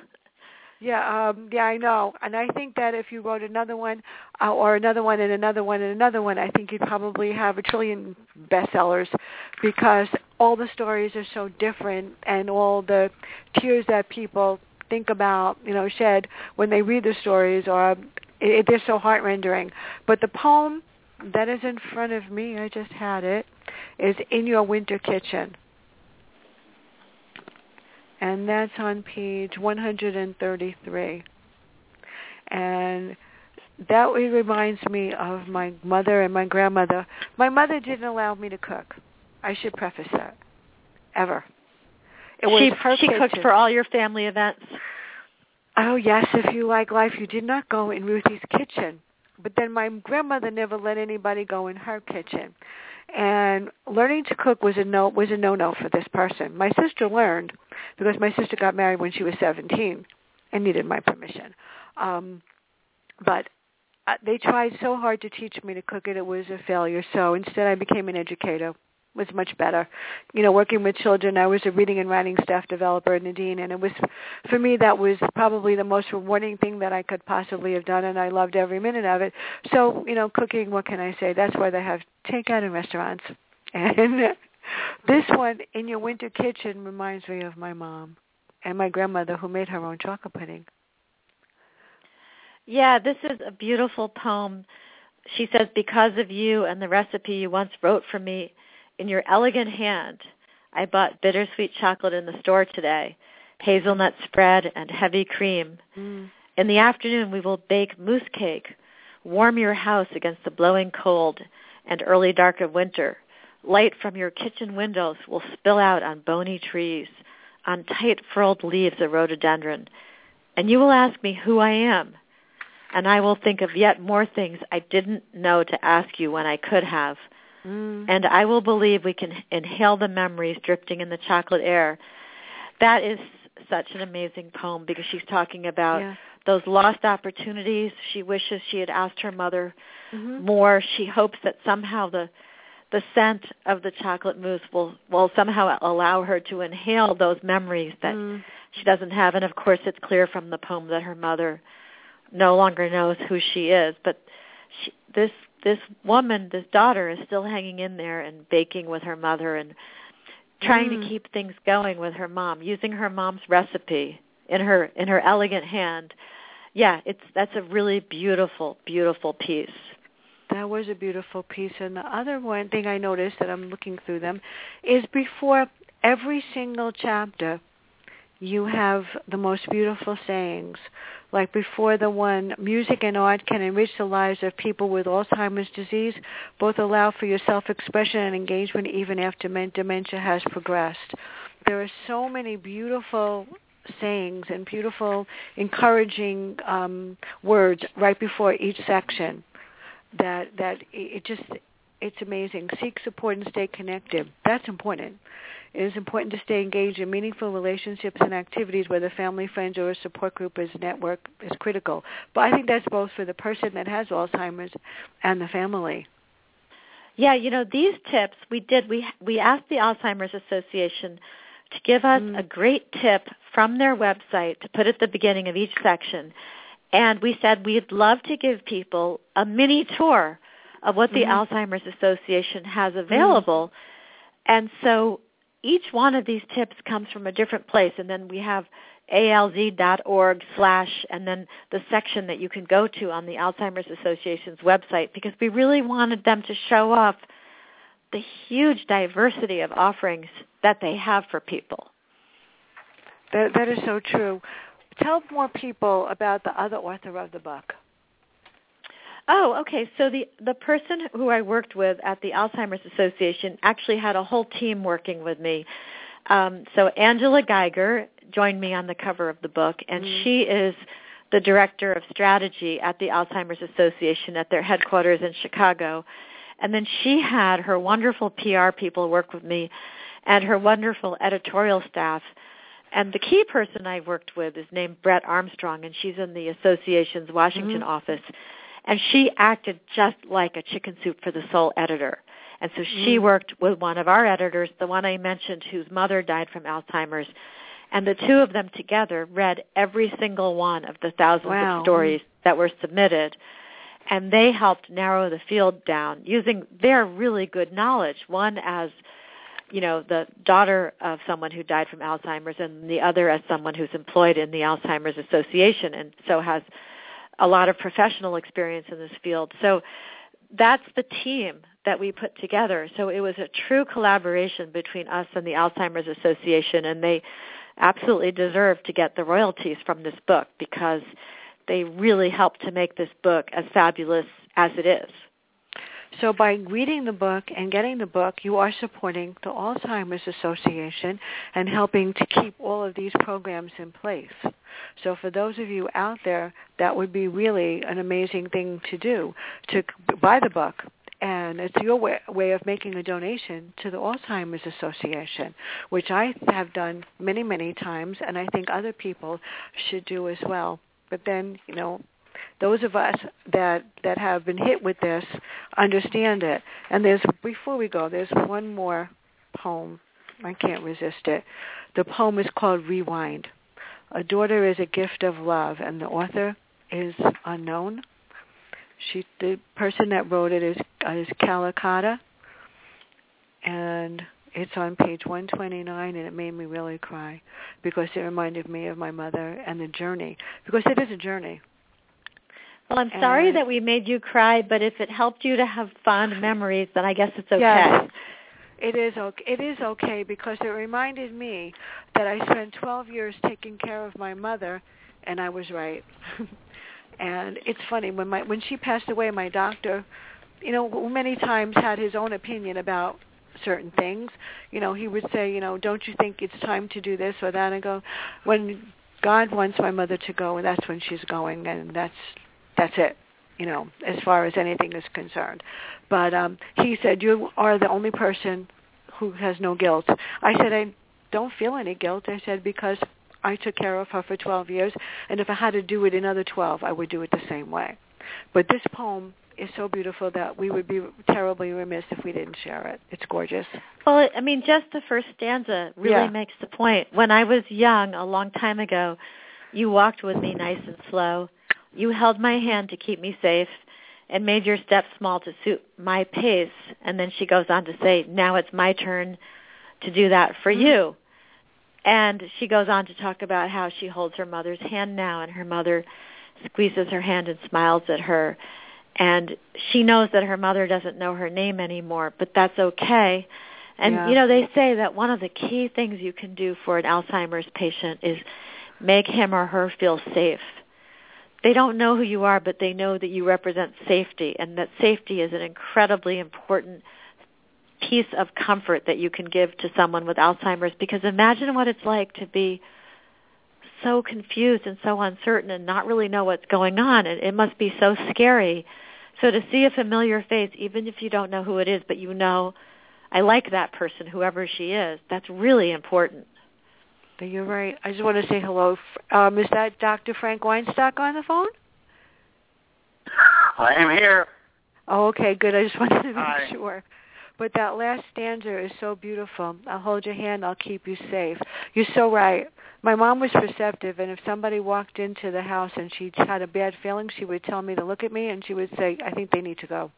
Yeah, I know. And I think that if you wrote another one, or another one and another one and another one, I think you'd probably have 1 trillion bestsellers, because all the stories are so different, and all the tears that people think about, shed when they read the stories, or they're so heart-rending. But the poem that is in front of me, I just had it, is In Your Winter Kitchen. And that's on page 133. And that reminds me of my mother and my grandmother. My mother didn't allow me to cook. I should preface that. Ever. It was her kitchen. She cooked for all your family events. Oh, yes. If you like life, you did not go in Ruthie's kitchen. But then my grandmother never let anybody go in her kitchen. And learning to cook was a no-no for this person. My sister learned, because my sister got married when she was 17 and needed my permission. But they tried so hard to teach me to cook it, it was a failure. So instead I became an educator. was much better. Working with children, I was a reading and writing staff developer at Nadine, and it was, for me, that was probably the most rewarding thing that I could possibly have done, and I loved every minute of it. So, cooking, what can I say? That's why they have takeout in restaurants. And this one, In Your Winter Kitchen, reminds me of my mom and my grandmother who made her own chocolate pudding. Yeah, this is a beautiful poem. She says, because of you and the recipe you once wrote for me, in your elegant hand, I bought bittersweet chocolate in the store today, hazelnut spread and heavy cream. In the afternoon, we will bake mousse cake, warm your house against the blowing cold and early dark of winter. Light from your kitchen windows will spill out on bony trees, on tight furled leaves of rhododendron. And you will ask me who I am, and I will think of yet more things I didn't know to ask you when I could have. And I will believe we can inhale the memories drifting in the chocolate air. That is such an amazing poem because she's talking about those lost opportunities. She wishes she had asked her mother more. She hopes that somehow the scent of the chocolate mousse will somehow allow her to inhale those memories that she doesn't have. And, of course, it's clear from the poem that her mother no longer knows who she is. But this woman, this daughter, is still hanging in there and baking with her mother and trying to keep things going with her mom, using her mom's recipe in her elegant hand. Yeah, that's a really beautiful, beautiful piece. That was a beautiful piece. And the other one thing I noticed that I'm looking through them is before every single chapter, you have the most beautiful sayings. Like before the one, music and art can enrich the lives of people with Alzheimer's disease. Both allow for your self-expression and engagement even after dementia has progressed. There are so many beautiful sayings and beautiful, encouraging words right before each section. That it's amazing. Seek support and stay connected. That's important. It is important to stay engaged in meaningful relationships and activities, whether family, friends, or a support group as network is critical. But I think that's both for the person that has Alzheimer's and the family. Yeah, these tips we asked the Alzheimer's Association to give us a great tip from their website to put at the beginning of each section. And we said we'd love to give people a mini tour of what the Alzheimer's Association has available. And so each one of these tips comes from a different place. And then we have alz.org/ and then the section that you can go to on the Alzheimer's Association's website, because we really wanted them to show off the huge diversity of offerings that they have for people. That is so true. Tell more people about the other author of the book. Oh, okay. So the person who I worked with at the Alzheimer's Association actually had a whole team working with me. So Angela Geiger joined me on the cover of the book, and she is the director of strategy at the Alzheimer's Association at their headquarters in Chicago. And then she had her wonderful PR people work with me and her wonderful editorial staff. And the key person I worked with is named Brett Armstrong, and she's in the association's Washington office. And she acted just like a Chicken Soup for the Soul editor. And so she worked with one of our editors, the one I mentioned whose mother died from Alzheimer's. And the two of them together read every single one of the thousands of stories that were submitted. And they helped narrow the field down using their really good knowledge, one as the daughter of someone who died from Alzheimer's, and the other as someone who's employed in the Alzheimer's Association and so has a lot of professional experience in this field. So that's the team that we put together. So it was a true collaboration between us and the Alzheimer's Association, and they absolutely deserve to get the royalties from this book because they really helped to make this book as fabulous as it is. So by reading the book and getting the book, you are supporting the Alzheimer's Association and helping to keep all of these programs in place. So for those of you out there, that would be really an amazing thing to do, to buy the book. And it's your way of making a donation to the Alzheimer's Association, which I have done many, many times, and I think other people should do as well. But then, those of us that have been hit with this understand it. And before we go, there's one more poem. I can't resist it. The poem is called Rewind. A daughter is a gift of love, and the author is unknown. The person that wrote it is Calicata, and it's on page 129, and it made me really cry because it reminded me of my mother and the journey, because it is a journey. Well, I'm sorry that we made you cry, but if it helped you to have fond memories, then I guess it's okay. Yes, it is okay. It is okay because it reminded me that I spent 12 years taking care of my mother, and I was right. And it's funny, when she passed away, my doctor, many times had his own opinion about certain things. He would say, don't you think it's time to do this or that? And I go, when God wants my mother to go, and that's when she's going, and that's it, as far as anything is concerned. But he said, you are the only person who has no guilt. I said, I don't feel any guilt. I said, because I took care of her for 12 years, and if I had to do it another 12, I would do it the same way. But this poem is so beautiful that we would be terribly remiss if we didn't share it. It's gorgeous. Well, I mean, just the first stanza really makes the point. When I was young, a long time ago, you walked with me nice and slow. You held my hand to keep me safe and made your steps small to suit my pace. And then she goes on to say, now it's my turn to do that for you. And she goes on to talk about how she holds her mother's hand now, and her mother squeezes her hand and smiles at her. And she knows that her mother doesn't know her name anymore, but that's okay. And, they say that one of the key things you can do for an Alzheimer's patient is make him or her feel safe. They don't know who you are, but they know that you represent safety, and that safety is an incredibly important piece of comfort that you can give to someone with Alzheimer's, because imagine what it's like to be so confused and so uncertain and not really know what's going on. And it must be so scary. So to see a familiar face, even if you don't know who it is, but I like that person, whoever she is, that's really important. You're right. I just want to say hello. Is that Dr. Frank Weinstock on the phone? I am here. Oh, okay, good. I just wanted to make sure. But that last stanza is so beautiful. I'll hold your hand. I'll keep you safe. You're so right. My mom was perceptive, and if somebody walked into the house and she had a bad feeling, she would tell me to look at me, and she would say, I think they need to go.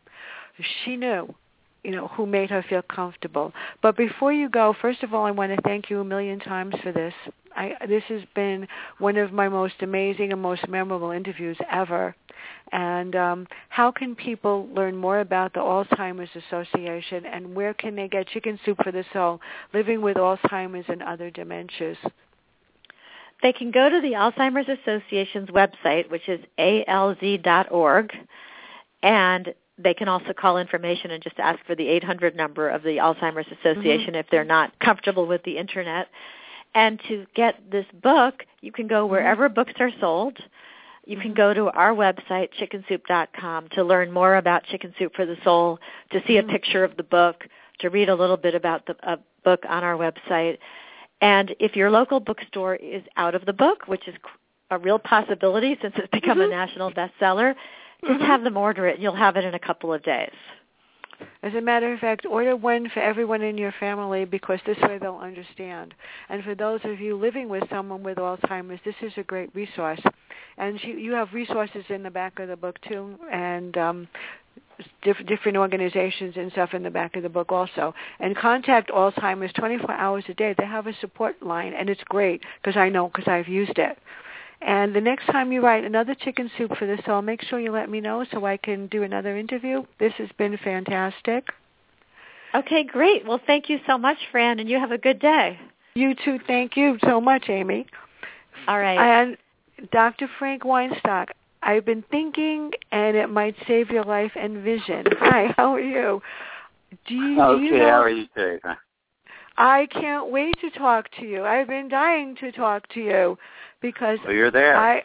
She knew, who made her feel comfortable. But before you go, first of all, I want to thank you a million times for this. This has been one of my most amazing and most memorable interviews ever. And how can people learn more about the Alzheimer's Association, and where can they get Chicken Soup for the Soul, Living with Alzheimer's and Other Dementias? They can go to the Alzheimer's Association's website, which is alz.org, and they can also call information and just ask for the 800 number of the Alzheimer's Association if they're not comfortable with the Internet. And to get this book, you can go wherever books are sold. You can go to our website, chickensoup.com, to learn more about Chicken Soup for the Soul, to see a picture of the book, to read a little bit about the book on our website. And if your local bookstore is out of the book, which is a real possibility since it's become a national bestseller, just have them order it. You'll have it in a couple of days. As a matter of fact, order one for everyone in your family, because this way they'll understand. And for those of you living with someone with Alzheimer's, this is a great resource. And you have resources in the back of the book, too, and different organizations and stuff in the back of the book also. And contact Alzheimer's 24 hours a day. They have a support line, and it's great because I've used it. And the next time you write another Chicken Soup for the Soul, make sure you let me know so I can do another interview. This has been fantastic. Okay, great. Well, thank you so much, Fran, and you have a good day. You too. Thank you so much, Amy. All right. And Dr. Frank Weinstock, I've been thinking, and it might save your life and vision. Hi, how are you? Do you know? How are you today? I can't wait to talk to you. I've been dying to talk to you. Because you're there.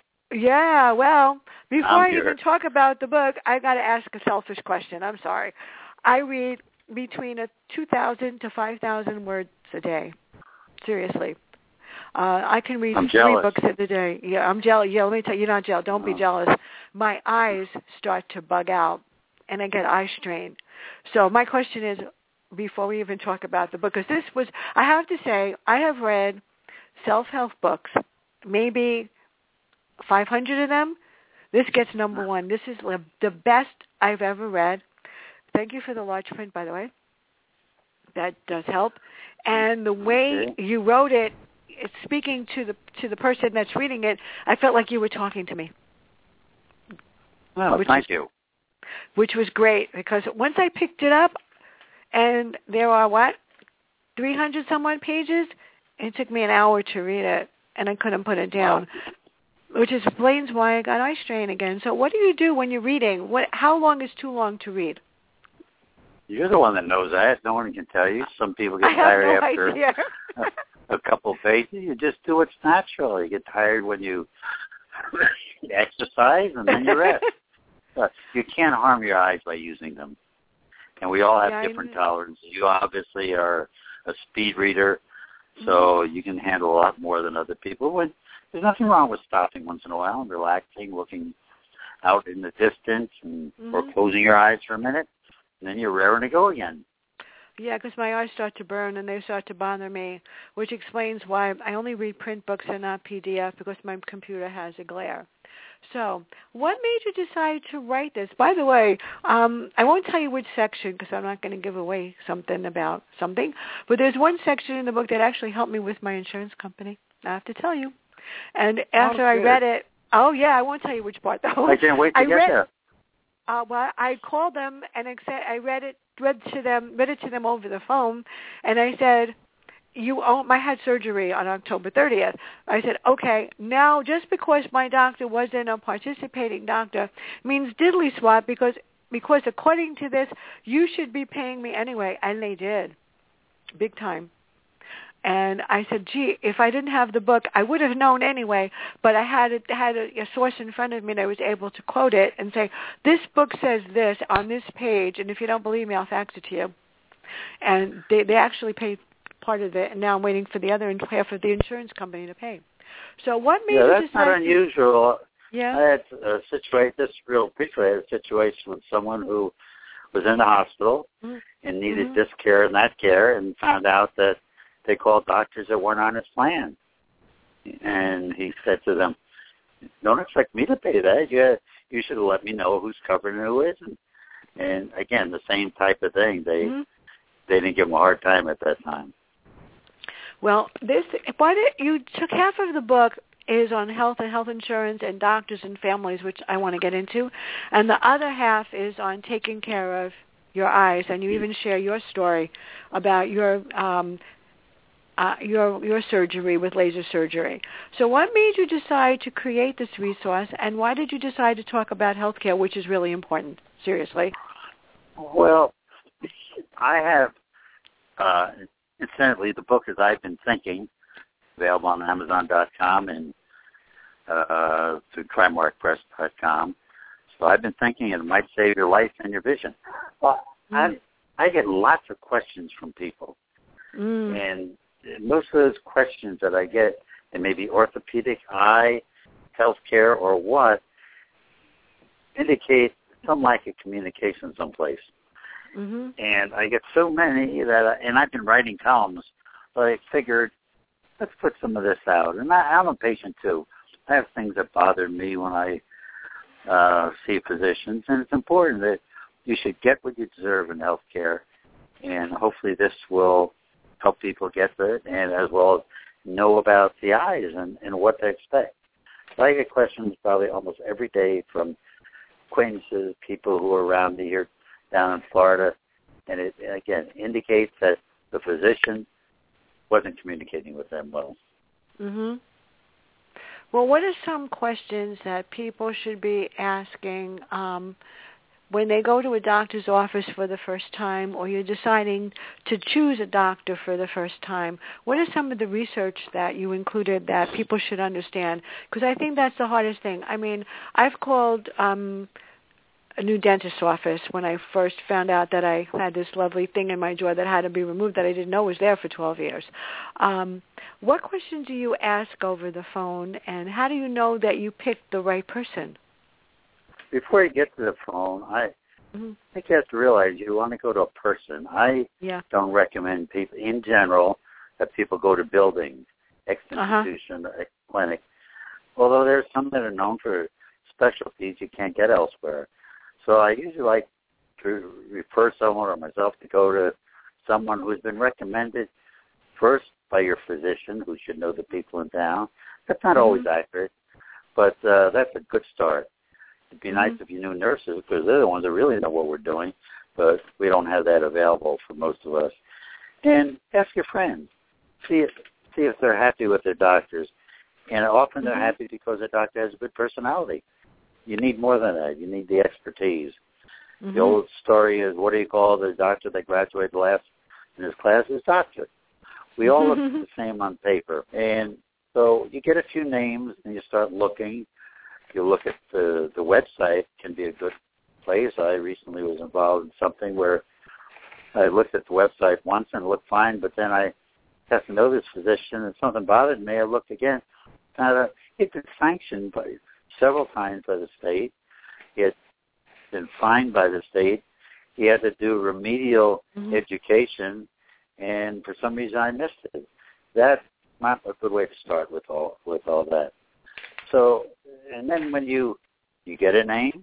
Before I even talk about the book, I got to ask a selfish question. I'm sorry. I read between 2,000 to 5,000 words a day. Seriously. I can read I'm 3 jealous. books a day. Yeah, I'm jealous. Yeah, let me tell you, you're not jealous. Don't be jealous. My eyes start to bug out, and I get eye strain. So my question is, before we even talk about the book, because this was, I have to say, I have read self-help books, maybe 500 of them. This gets number 1. This is the best I've ever read. Thank you for the large print, by the way. That does help. And the way you wrote it, it's speaking to the person that's reading it, I felt like you were talking to me. Oh, thank you. Which was great, because once I picked it up, and there are, 300 some odd pages, it took me an hour to read it, and I couldn't put it down. Wow. Which explains why I got eye strain again. So what do you do when you're reading? How long is too long to read? You're the one that knows that. No one can tell you. Some people get tired after a couple of pages. You just do what's natural. You get tired when you exercise, and then you rest. You can't harm your eyes by using them. And we all have different tolerances. You obviously are a speed reader, so you can handle a lot more than other people. There's nothing wrong with stopping once in a while and relaxing, looking out in the distance, or closing your eyes for a minute. And then you're raring to go again. Yeah, because my eyes start to burn and they start to bother me, which explains why I only read print books and not PDF, because my computer has a glare. So what made you decide to write this? By the way, I won't tell you which section, because I'm not going to give away something about something, but there's one section in the book that actually helped me with my insurance company. I have to tell you. And after I read it, I won't tell you which part, though. I can't wait to get there. Well, I called them and I read it to them over the phone, and I said, I had surgery on October 30th. I said, okay, now just because my doctor wasn't a participating doctor means diddly swat, because according to this, you should be paying me anyway, and they did, big time. And I said, gee, if I didn't have the book, I would have known anyway, but I had a source in front of me, and I was able to quote it and say, this book says this on this page, and if you don't believe me, I'll fax it to you. And they actually paid part of it, and now I'm waiting for the other half of the insurance company to pay. So what made you decide? That's not unusual. Yeah. I had a situation with someone who was in the hospital and needed this care and that care, and found out that they called doctors that weren't on his plan. And he said to them, don't expect me to pay that. You should have let me know who's covered and who isn't. And again, the same type of thing. They didn't give him a hard time at that time. Well, you took half of the book is on health and health insurance and doctors and families, which I want to get into, and the other half is on taking care of your eyes, and you even share your story about your surgery with laser surgery. So what made you decide to create this resource, and why did you decide to talk about healthcare, which is really important, seriously? Well, I have, incidentally, the book is I've Been Thinking, available on Amazon.com and through TrimarkPress.com. So I've been thinking it might save your life and your vision. Well, I get lots of questions from people, and most of those questions that I get, they may be orthopedic, eye, healthcare, or what, indicate some lack of communication someplace. And I get so many and I've been writing columns, so I figured, let's put some of this out. And I'm a patient too. I have things that bother me when I see physicians, and it's important that you should get what you deserve in healthcare, and hopefully this will help people get it, and as well as know about the eyes and what to expect. So I get questions probably almost every day from acquaintances, people who are around me here down in Florida, and it, again, indicates that the physician wasn't communicating with them well. Well, what are some questions that people should be asking when they go to a doctor's office for the first time, or you're deciding to choose a doctor for the first time? What are some of the research that you included that people should understand? Because I think that's the hardest thing. I mean, I've called a new dentist's office when I first found out that I had this lovely thing in my jaw that had to be removed that I didn't know was there for 12 years. What questions do you ask over the phone, and how do you know that you picked the right person? Before you get to the phone, I think you have to realize you want to go to a person. I don't recommend people, in general, that people go to buildings, ex-institution, ex-clinic, although there's some that are known for specialties you can't get elsewhere. So I usually like to refer someone or myself to go to someone who's been recommended first by your physician, who should know the people in town. That's not always accurate, but that's a good start. It'd be nice if you knew nurses, because they're the ones that really know what we're doing, but we don't have that available for most of us. And ask your friends. See if they're happy with their doctors. And often they're happy because the doctor has a good personality. You need more than that. You need the expertise. The old story is, what do you call the doctor that graduated last in his class? Is doctor. We all look the same on paper. And so you get a few names and you start looking. You look at the website, can be a good place. I recently was involved in something where I looked at the website once and it looked fine, but then I got to know this physician and something bothered me. I looked again. It's been sanctioned several times by the state. It's been fined by the state. He had to do remedial education, and for some reason I missed it. That's not a good way to start with all that. So, and then when you get a name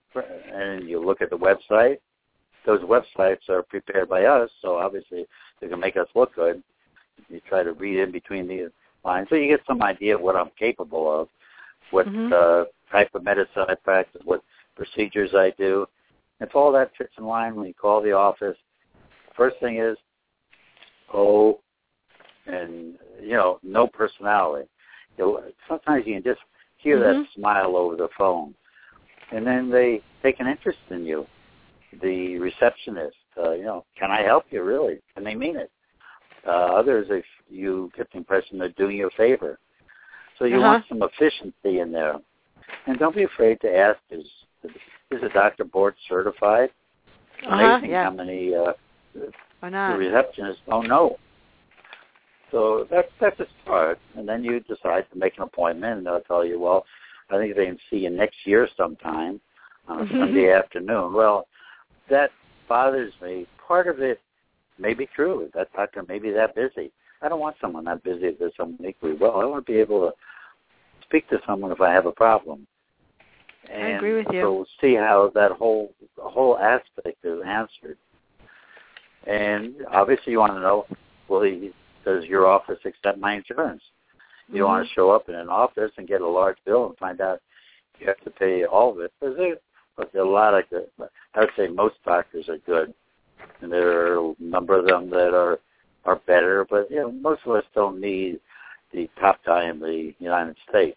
and you look at the website, those websites are prepared by us, so obviously they can make us look good. You try to read in between the lines, so you get some idea of what I'm capable of, what type of medicine I practice, what procedures I do. If all that fits in line when you call the office, first thing is, and, no personality. Sometimes you can just hear that smile over the phone. And then they take an interest in you. The receptionist, can I help you, really? And they mean it. Others, if you get the impression they're doing you a favor. So you want some efficiency in there. And don't be afraid to ask, is the doctor board certified? Amazing how many the receptionists don't know. So that's a start. And then you decide to make an appointment, and they'll tell you, well, I think they can see you next year sometime on a Sunday afternoon. Well, that bothers me. Part of it may be true. That doctor may be that busy. I don't want someone that busy if there's someone equally well. I want to be able to speak to someone if I have a problem. And I agree with you. So see how that whole aspect is answered. And obviously you want to know, does your office accept my insurance? You don't want to show up in an office and get a large bill and find out you have to pay all of it. There's a lot of good. I would say most doctors are good, and there are a number of them that are better. But most of us don't need the top guy in the United States.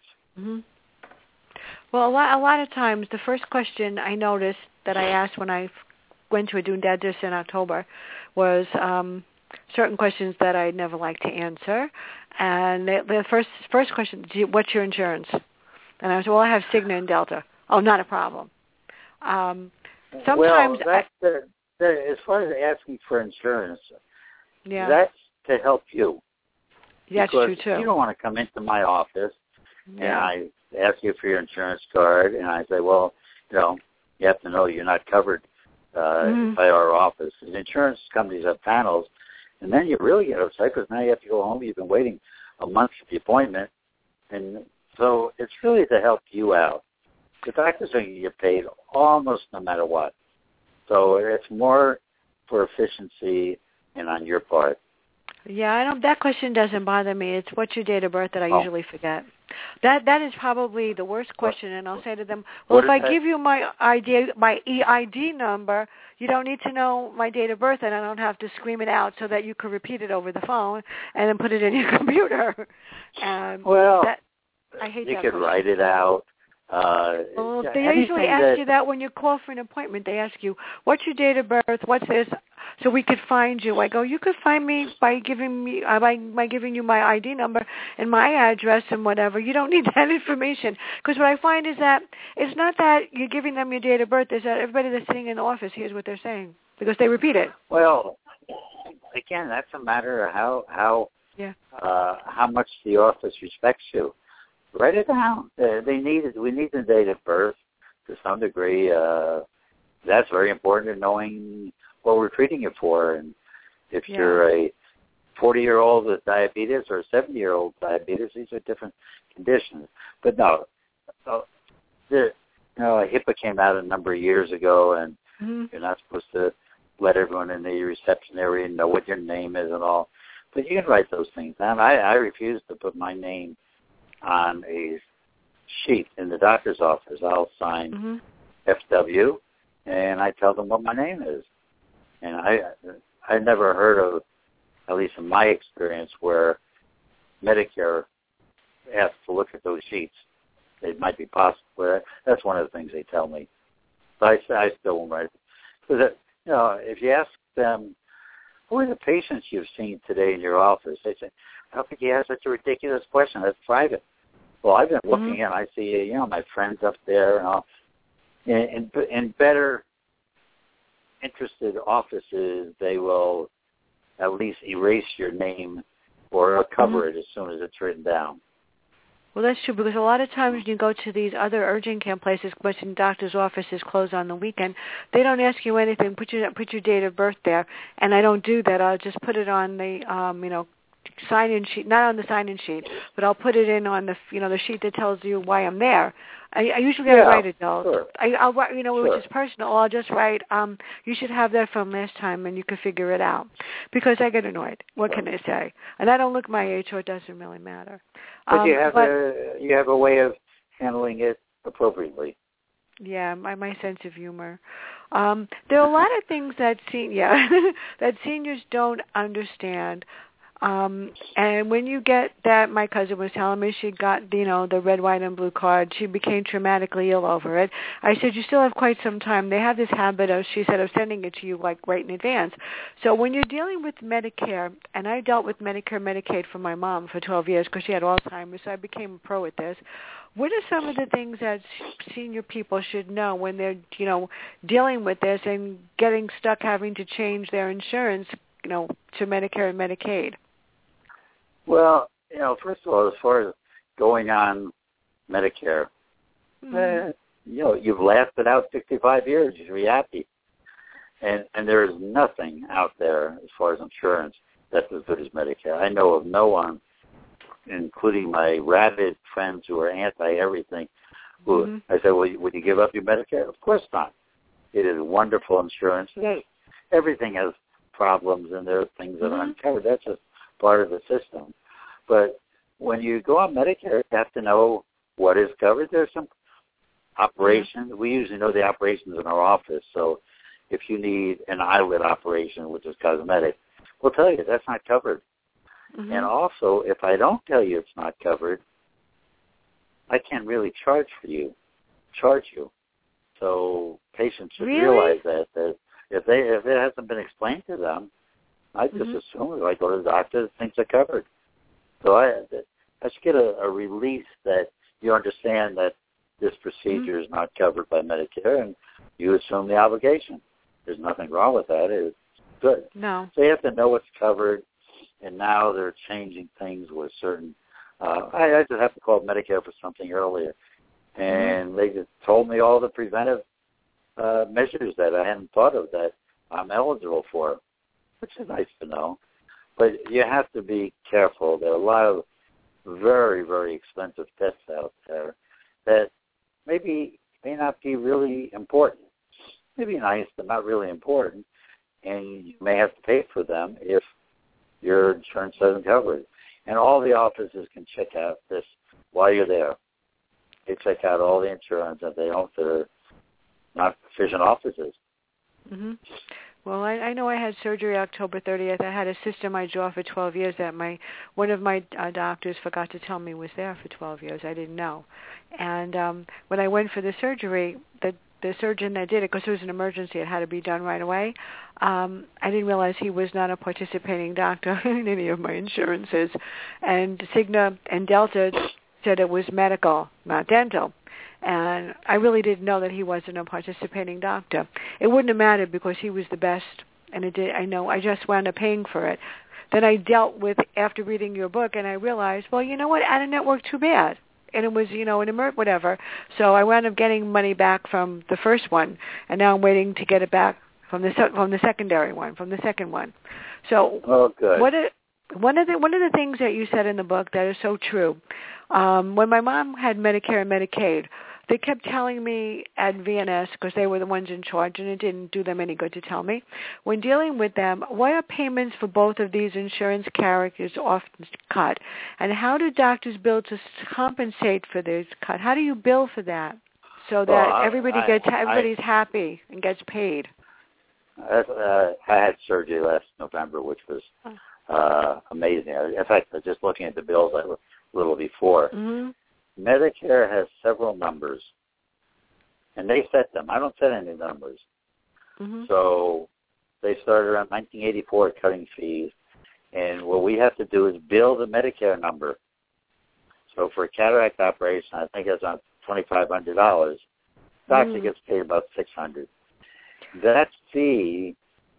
Well, a lot of times the first question I noticed that I asked when I went to a dentist in October was certain questions that I'd never like to answer. And the first question, what's your insurance? And I was, I have Cigna and Delta. Oh, not a problem. Sometimes as far as asking for insurance, that's to help you. That's true, too. You don't want to come into my office and I ask you for your insurance card, and I say, well, you have to know you're not covered by our office. And insurance companies have panels, and then you really get upset because now you have to go home. You've been waiting a month for the appointment. And so it's really to help you out. The doctors are going to get paid almost no matter what. So it's more for efficiency and on your part. Yeah, that question doesn't bother me. It's what's your date of birth that I usually forget. That is probably the worst question, and I'll say to them, well, if I give you my EID number, you don't need to know my date of birth, and I don't have to scream it out so that you could repeat it over the phone and then put it in your computer. I hate that. You could write it out. They usually ask you that when you call for an appointment. They ask you, what's your date of birth, what's this, so we could find you. I go, you could find me by giving you my ID number and my address and whatever. You don't need that information, because what I find is that it's not that you're giving them your date of birth. It's that everybody that's sitting in the office hears what they're saying because they repeat it. Well, again, that's a matter of how much the office respects you. Write it down. We need the date of birth to some degree. That's very important in knowing what we're treating you for. And if you're a 40-year-old with diabetes or a 70-year-old with diabetes, these are different conditions. But no, HIPAA came out a number of years ago, and you're not supposed to let everyone in the reception area know what your name is and all. But you can write those things down. I refuse to put my name on a sheet in the doctor's office. I'll sign FW, and I tell them what my name is. And I never heard of, at least in my experience, where Medicare asks to look at those sheets. It might be possible. That's one of the things they tell me. But I still won't write it. Because, if you ask them, who are the patients you've seen today in your office? They say, how could you ask such a ridiculous question? That's private. Well, I've been looking and I see, my friends up there and all. In better interested offices, they will at least erase your name or cover it as soon as it's written down. Well, that's true, because a lot of times when you go to these other urgent care places, which in doctor's offices close on the weekend, they don't ask you anything. Put your date of birth there, and I don't do that. I'll just put it on the sign-in sheet, not on the sign-in sheet, but I'll put it in on the the sheet that tells you why I'm there. I usually write it though. Sure. I'll write, which is personal. I'll just write, you should have that from last time, and you can figure it out, because I get annoyed. What can I say? And I don't look my age, so it doesn't really matter. But you have a way of handling it appropriately. Yeah, my sense of humor. There are a lot of things that that seniors don't understand. And when you get that, my cousin was telling me she got, the red, white, and blue card. She became traumatically ill over it. I said, you still have quite some time. They have this habit of sending it to you like right in advance. So when you're dealing with Medicare, and I dealt with Medicare, Medicaid for my mom for 12 years because she had Alzheimer's, so I became a pro at this. What are some of the things that senior people should know when they're, dealing with this and getting stuck having to change their insurance, to Medicare and Medicaid? Well, first of all, as far as going on Medicare, you've lasted out 65 years. You should be happy. And there is nothing out there as far as insurance that's as good as Medicare. I know of no one, including my rabid friends who are anti-everything, who I said, well, would you give up your Medicare? Of course not. It is wonderful insurance. Everything has problems, and there are things that are uncovered. That's just part of the system. But when you go on Medicare, you have to know what is covered. There's some operations. We usually know the operations in our office. So if you need an eyelid operation, which is cosmetic, we'll tell you that's not covered. And also, if I don't tell you it's not covered, I can't really charge you. So patients should realize that if it hasn't been explained to them, I just assume if I go to the doctor, things are covered. So I should get a release that you understand that this procedure is not covered by Medicare, and you assume the obligation. There's nothing wrong with that. It's good. No. So you have to know what's covered, and now they're changing things with certain. I just have to call Medicare for something earlier, and they just told me all the preventive measures that I hadn't thought of that I'm eligible for, which is nice to know. But you have to be careful. There are a lot of very, very expensive tests out there that may not be really important. Maybe nice, but not really important. And you may have to pay for them if your insurance doesn't cover it. And all the offices can check out this while you're there. They check out all the insurance that they don't. They're not efficient offices. Well, I know I had surgery October 30th. I had a cyst in my jaw for 12 years that one of my doctors forgot to tell me was there for 12 years. I didn't know. And when I went for the surgery, the the surgeon that did it, because it was an emergency, it had to be done right away. I didn't realize he was not a participating doctor in any of my insurances. And Cigna and Delta said it was medical, not dental. And I really didn't know that he wasn't a participating doctor. It wouldn't have mattered because he was the best, and it did. I know I just wound up paying for it. Then I dealt with, after reading your book, and I realized, well, you know what, out-of-network, too bad. And it was, an whatever. So I wound up getting money back from the first one, and now I'm waiting to get it back from the secondary one, from the second one. So good. One of the things that you said in the book that is so true, when my mom had Medicare and Medicaid, they kept telling me at VNS, because they were the ones in charge, and it didn't do them any good to tell me, when dealing with them, why are payments for both of these insurance carriers often cut? And how do doctors bill to compensate for this cut? How do you bill for that so that everybody's happy and gets paid? I had surgery last November, which was amazing. In fact, I was just looking at the bills a little before. Mm-hmm. Medicare has several numbers, and they set them. I don't set any numbers. Mm-hmm. So they started around 1984 cutting fees, and what we have to do is bill the Medicare number. So for a cataract operation, I think it's on $2,500. Doctor gets paid about $600. That fee,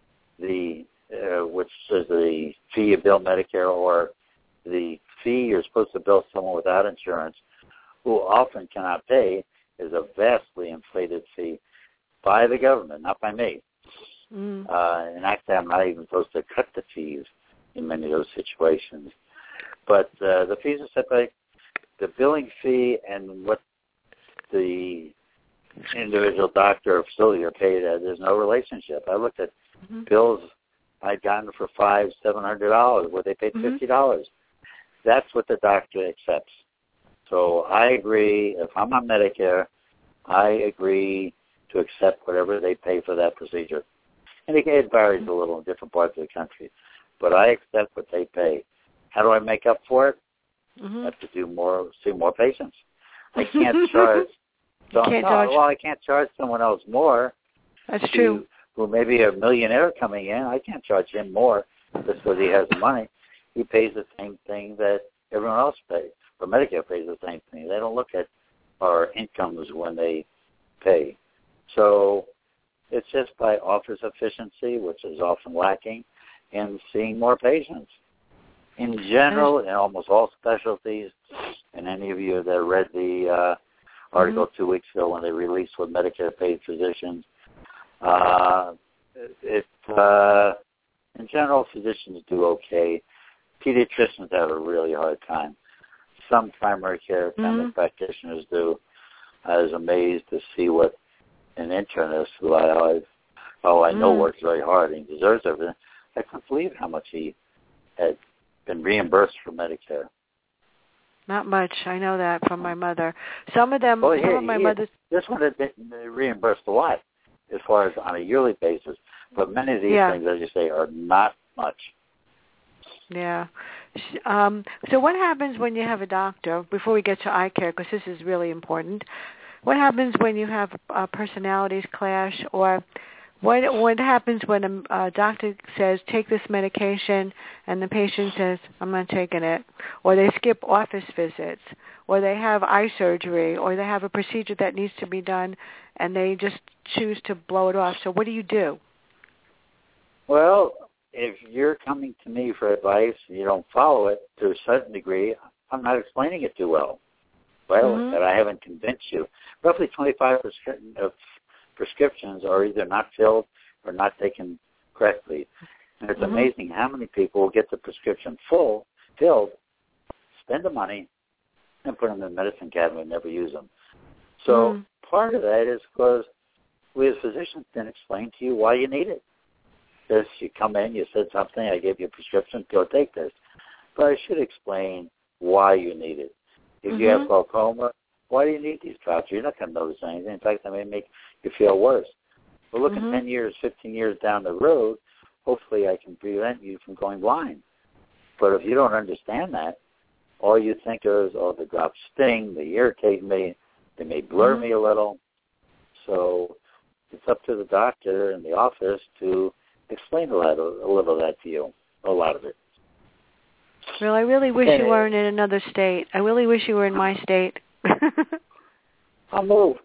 which is the fee you bill Medicare, or the fee you're supposed to bill someone without insurance, who often cannot pay, is a vastly inflated fee by the government, not by me. And actually, I'm not even supposed to cut the fees in many of those situations. But the fees are set by the billing fee and what the individual doctor or facility are paid at. There's no relationship. I looked at bills I'd gotten for $500-$700 where they paid $50. That's what the doctor accepts. So I agree, if I'm on Medicare, I agree to accept whatever they pay for that procedure. And it varies a little in different parts of the country. But I accept what they pay. How do I make up for it? I have to see more patients. I can't charge. I can't charge someone else more. That's true. Who may be a millionaire coming in. I can't charge him more just because he has the money. He pays the same thing that everyone else pays. Or Medicare pays the same thing. They don't look at our incomes when they pay. So it's just by office efficiency, which is often lacking, and seeing more patients. In general, in almost all specialties, and any of you that read the article 2 weeks ago when they released what Medicare paid physicians, in general, physicians do okay. Pediatricians have a really hard time. Some primary care family practitioners do. I was amazed to see what an internist, who I know works very hard and deserves everything. I couldn't believe how much he had been reimbursed for Medicare. Not much. I know that from my mother. Some of them, this one has been reimbursed a lot as far as on a yearly basis. But many of these things, as you say, are not much. Yeah. So what happens when you have a doctor, before we get to eye care, because this is really important, what happens when you have personalities clash, or what happens when a doctor says, take this medication, and the patient says, I'm not taking it, or they skip office visits, or they have eye surgery, or they have a procedure that needs to be done, and they just choose to blow it off. So what do you do? Well, if you're coming to me for advice and you don't follow it to a certain degree, I'm not explaining it too well. That I haven't convinced you. Roughly 25% of prescriptions are either not filled or not taken correctly. And it's amazing how many people will get the prescription filled, spend the money, and put them in the medicine cabinet and never use them. So part of that is because we as physicians didn't explain to you why you need it. This, you come in, you said something, I gave you a prescription, go take this. But I should explain why you need it. If you have glaucoma, why do you need these drops? You're not going to notice anything. In fact, they may make you feel worse. But look at 10 years, 15 years down the road, hopefully I can prevent you from going blind. But if you don't understand that, all you think is, oh, the drops sting, they irritate me, they may blur me a little. So it's up to the doctor in the office to explain a little of that to you, a lot of it. Well, I really wish you weren't in another state. I really wish you were in my state. I'll move.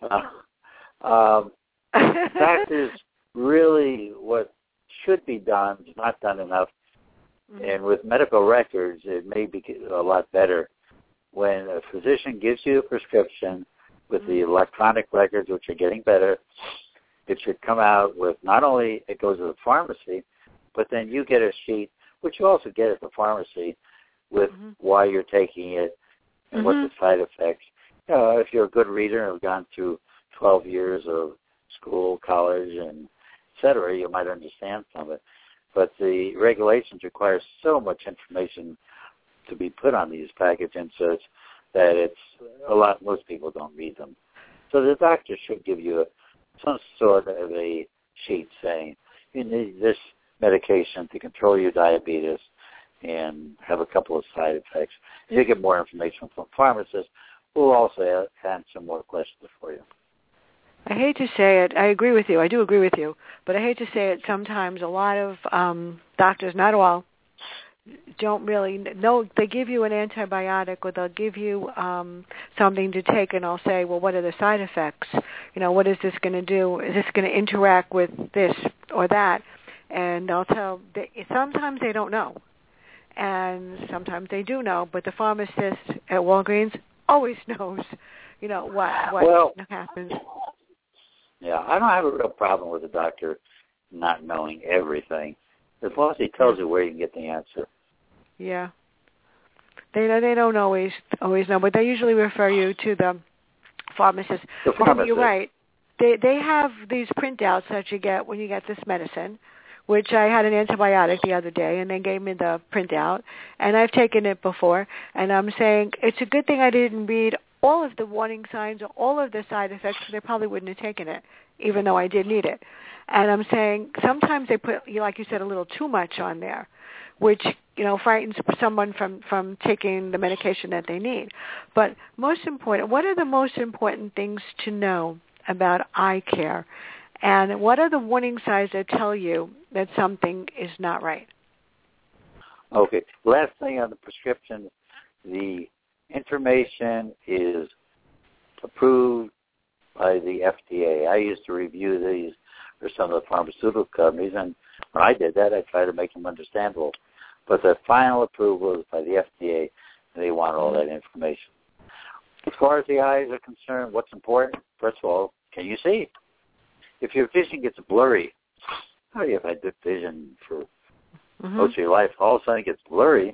That is really what should be done. It's not done enough. Mm-hmm. And with medical records, it may be a lot better. When a physician gives you a prescription with the electronic records, which are getting better, it should come out with not only it goes to the pharmacy, but then you get a sheet, which you also get at the pharmacy, with why you're taking it and what the side effects. If you're a good reader and have gone through 12 years of school, college, and et cetera, you might understand some of it. But the regulations require so much information to be put on these package inserts that it's a lot. Most people don't read them. So the doctor should give you some sort of a sheet saying you need this medication to control your diabetes and have a couple of side effects. You get more information from pharmacists. We'll also answer more questions for you. I hate to say it. I agree with you. I do agree with you. But I hate to say it. Sometimes a lot of doctors, not all, don't really know. They give you an antibiotic or they'll give you something to take, and I'll say, well, what are the side effects? What is this going to do? Is this going to interact with this or that? And I'll tell, sometimes they don't know. And sometimes they do know, but the pharmacist at Walgreens always knows, what happens. Yeah, I don't have a real problem with the doctor not knowing everything, as long as he tells you where you can get the answer. Yeah. They don't always know, but they usually refer you to the pharmacist. The pharmacist. You're right. They have these printouts that you get when you get this medicine, which I had an antibiotic the other day, and they gave me the printout, and I've taken it before, and I'm saying it's a good thing I didn't read all of the warning signs or all of the side effects, because I probably wouldn't have taken it, even though I did need it. And I'm saying sometimes they put, like you said, a little too much on there, which, frightens someone from taking the medication that they need. But most important, what are the most important things to know about eye care? And what are the warning signs that tell you that something is not right? Okay. Last thing on the prescription, the information is approved by the FDA. I used to review these for some of the pharmaceutical companies, and when I did that, I tried to make them understandable. But the final approval is by the FDA, and they want all that information. As far as the eyes are concerned, what's important? First of all, can you see? If your vision gets blurry, you've had good vision for most of your life, all of a sudden it gets blurry,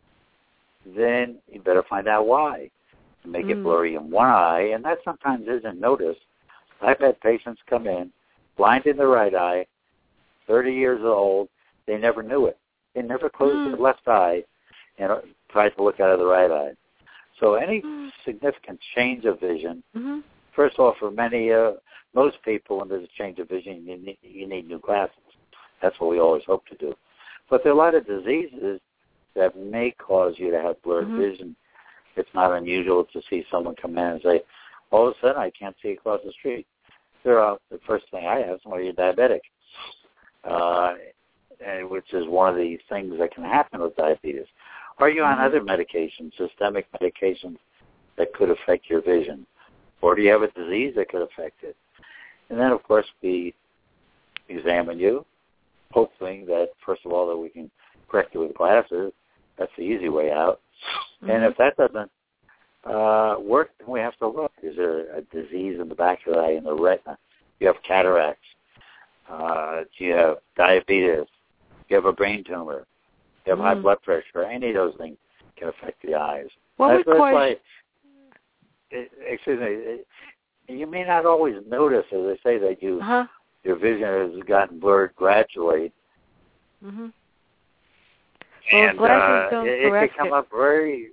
then you better find out why. You make it blurry in one eye, and that sometimes isn't noticed. I've had patients come in, blind in the right eye, 30 years old, they never knew it. They never closed their left eye and tried to look out of the right eye. So any significant change of vision, first of all, for most people, when there's a change of vision, you need new glasses. That's what we always hope to do. But there are a lot of diseases that may cause you to have blurred vision. It's not unusual to see someone come in and say, all of a sudden I can't see across the street. The first thing I ask them, are you diabetic? Which is one of the things that can happen with diabetes. Are you on other medications, systemic medications that could affect your vision? Or do you have a disease that could affect it? And then, of course, we examine you, hoping that, first of all, that we can correct it with glasses. That's the easy way out. And if that doesn't work, then we have to look. Is there a disease in the back of the eye, in the retina? Do you have cataracts? Do you have diabetes? Do you have a brain tumor? Do you have high blood pressure? Any of those things can affect the eyes. Excuse me. You may not always notice, as I say, that your vision has gotten blurred gradually. And it can come up very,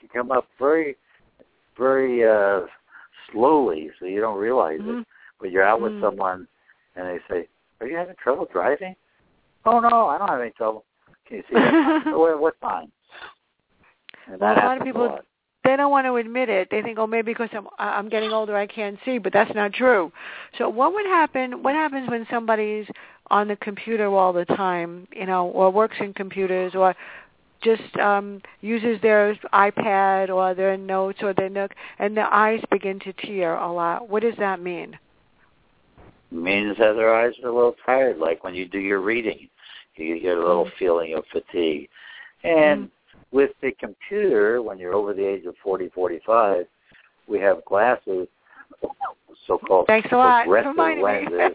very slowly, so you don't realize it. But you're out with someone, and they say, "Are you having trouble driving?" "Oh no, I don't have any trouble." Can you see that? "What sign?" And well, a lot of people they don't want to admit it. They think, oh, maybe because I'm getting older, I can't see, but that's not true. So what would happen? What happens when somebody's on the computer all the time, or works in computers, or just uses their iPad or their notes or their Nook, and their eyes begin to tear a lot? What does that mean? It means that their eyes are a little tired, like when you do your reading. You get a little feeling of fatigue. And with the computer, when you're over the age of 40, 45, we have glasses, so-called progressive lenses.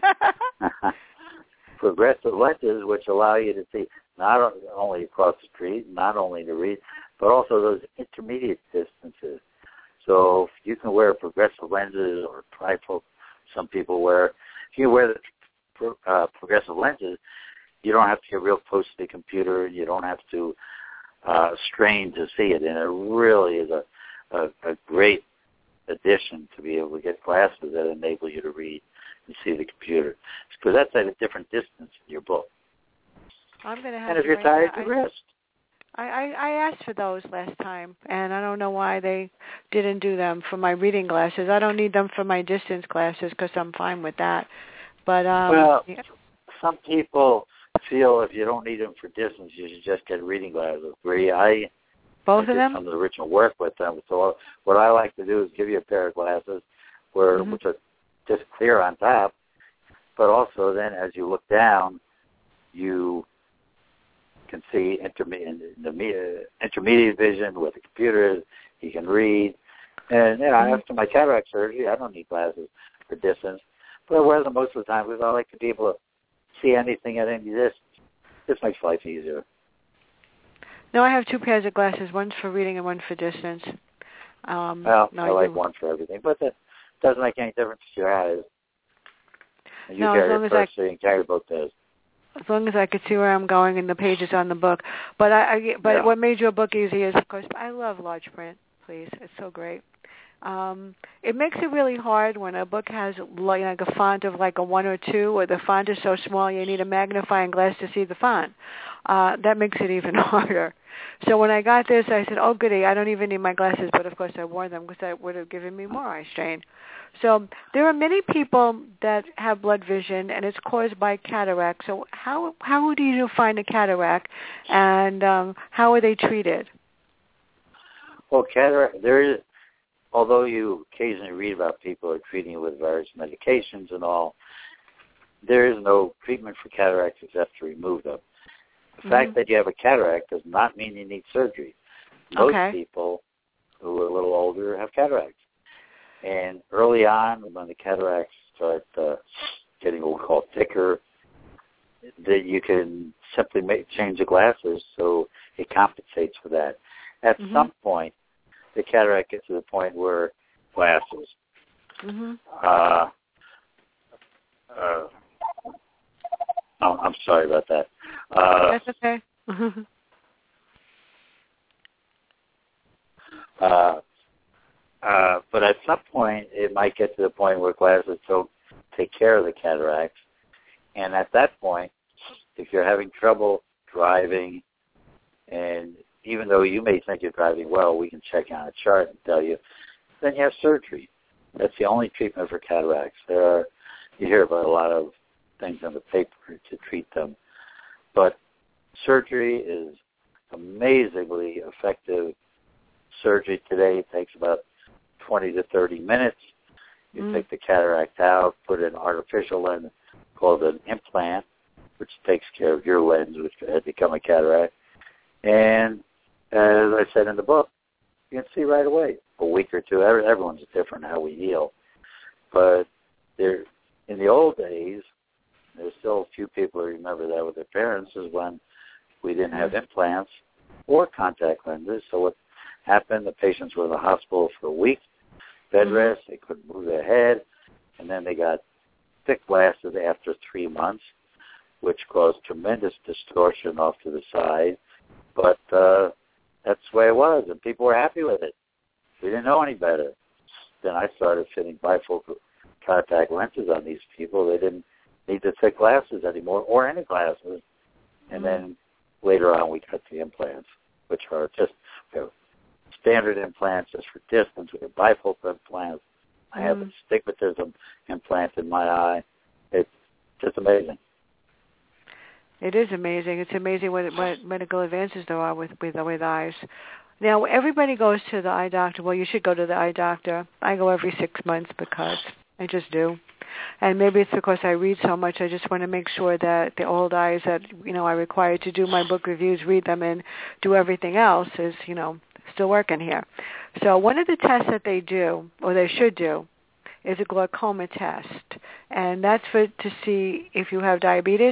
Progressive lenses, which allow you to see not only across the street, not only to read, but also those intermediate distances. So you can wear progressive lenses or trifocal. Some people wear. If you wear the progressive lenses, you don't have to get real close to the computer. You don't have to strain to see it, and it really is a great addition to be able to get glasses that enable you to read and see the computer, because that's at a different distance in your book. I'm going to have. And if you're tired, you rest. I asked for those last time, and I don't know why they didn't do them for my reading glasses. I don't need them for my distance glasses because I'm fine with that. But some people feel if you don't need them for distance, you should just get reading glasses. Both of them? Some of the original work with them. So what I like to do is give you a pair of glasses which are just clear on top, but also then as you look down, you can see intermediate vision with the computer. You can read. And after my cataract surgery, I don't need glasses for distance, but I wear them most of the time because I like to be able to see anything at any distance. This makes life easier. No, I have two pairs of glasses, one for reading and one for distance. I like one for everything, but that doesn't make any difference to your eyes. And you carry it first, so you can carry both those. As long as I could see where I'm going and the pages on the book. But what made your book easy is, of course, I love large print. Please, it's so great. It makes it really hard when a book has like a font of like a 1 or 2, or the font is so small you need a magnifying glass to see the font. That makes it even harder. So when I got this, I said, oh, goody, I don't even need my glasses, but of course I wore them because that would have given me more eye strain. So there are many people that have blood vision, and it's caused by cataract. So how do you find a cataract, and how are they treated? Well, cataract, although you occasionally read about people who are treating with various medications and all, there is no treatment for cataracts except to remove them. The fact that you have a cataract does not mean you need surgery. Most people who are a little older have cataracts. And early on, when the cataracts start getting what we call thicker, that you can simply change the glasses so it compensates for that. At some point, the cataract gets to the point where glasses. I'm sorry about that. That's okay. But at some point, it might get to the point where glasses don't take care of the cataracts. And at that point, if you're having trouble driving, and even though you may think you're driving well, we can check on a chart and tell you, then you have surgery. That's the only treatment for cataracts. You hear about a lot of things in the paper to treat them. But surgery is amazingly effective. Surgery today takes about 20 to 30 minutes. You take the cataract out, put an artificial lens called an implant, which takes care of your lens, which had become a cataract. And as I said in the book, you can see right away, a week or two. Everyone's different how we heal. But in the old days, there's still a few people who remember that with their parents, is when we didn't have implants or contact lenses. So what happened, the patients were in the hospital for a week, bed rest, they couldn't move their head, and then they got thick glasses after 3 months, which caused tremendous distortion off to the side. But that's the way it was, and people were happy with it. We didn't know any better. Then I started fitting bifocal contact lenses on these people. They didn't need the thick glasses anymore, or any glasses. And then later on we got the implants, which are just standard implants just for distance. We have bifocal implants. I have astigmatism implant in my eye. It's just amazing. It is amazing. It's amazing what medical advances there are with eyes. Now, everybody goes to the eye doctor. Well, you should go to the eye doctor. I go every 6 months because I just do. And maybe it's because I read so much. I just want to make sure that the old eyes that, I require to do my book reviews, read them, and do everything else is, still working here. So one of the tests that they do, or they should do, is a glaucoma test. And that's to see if you have diabetes.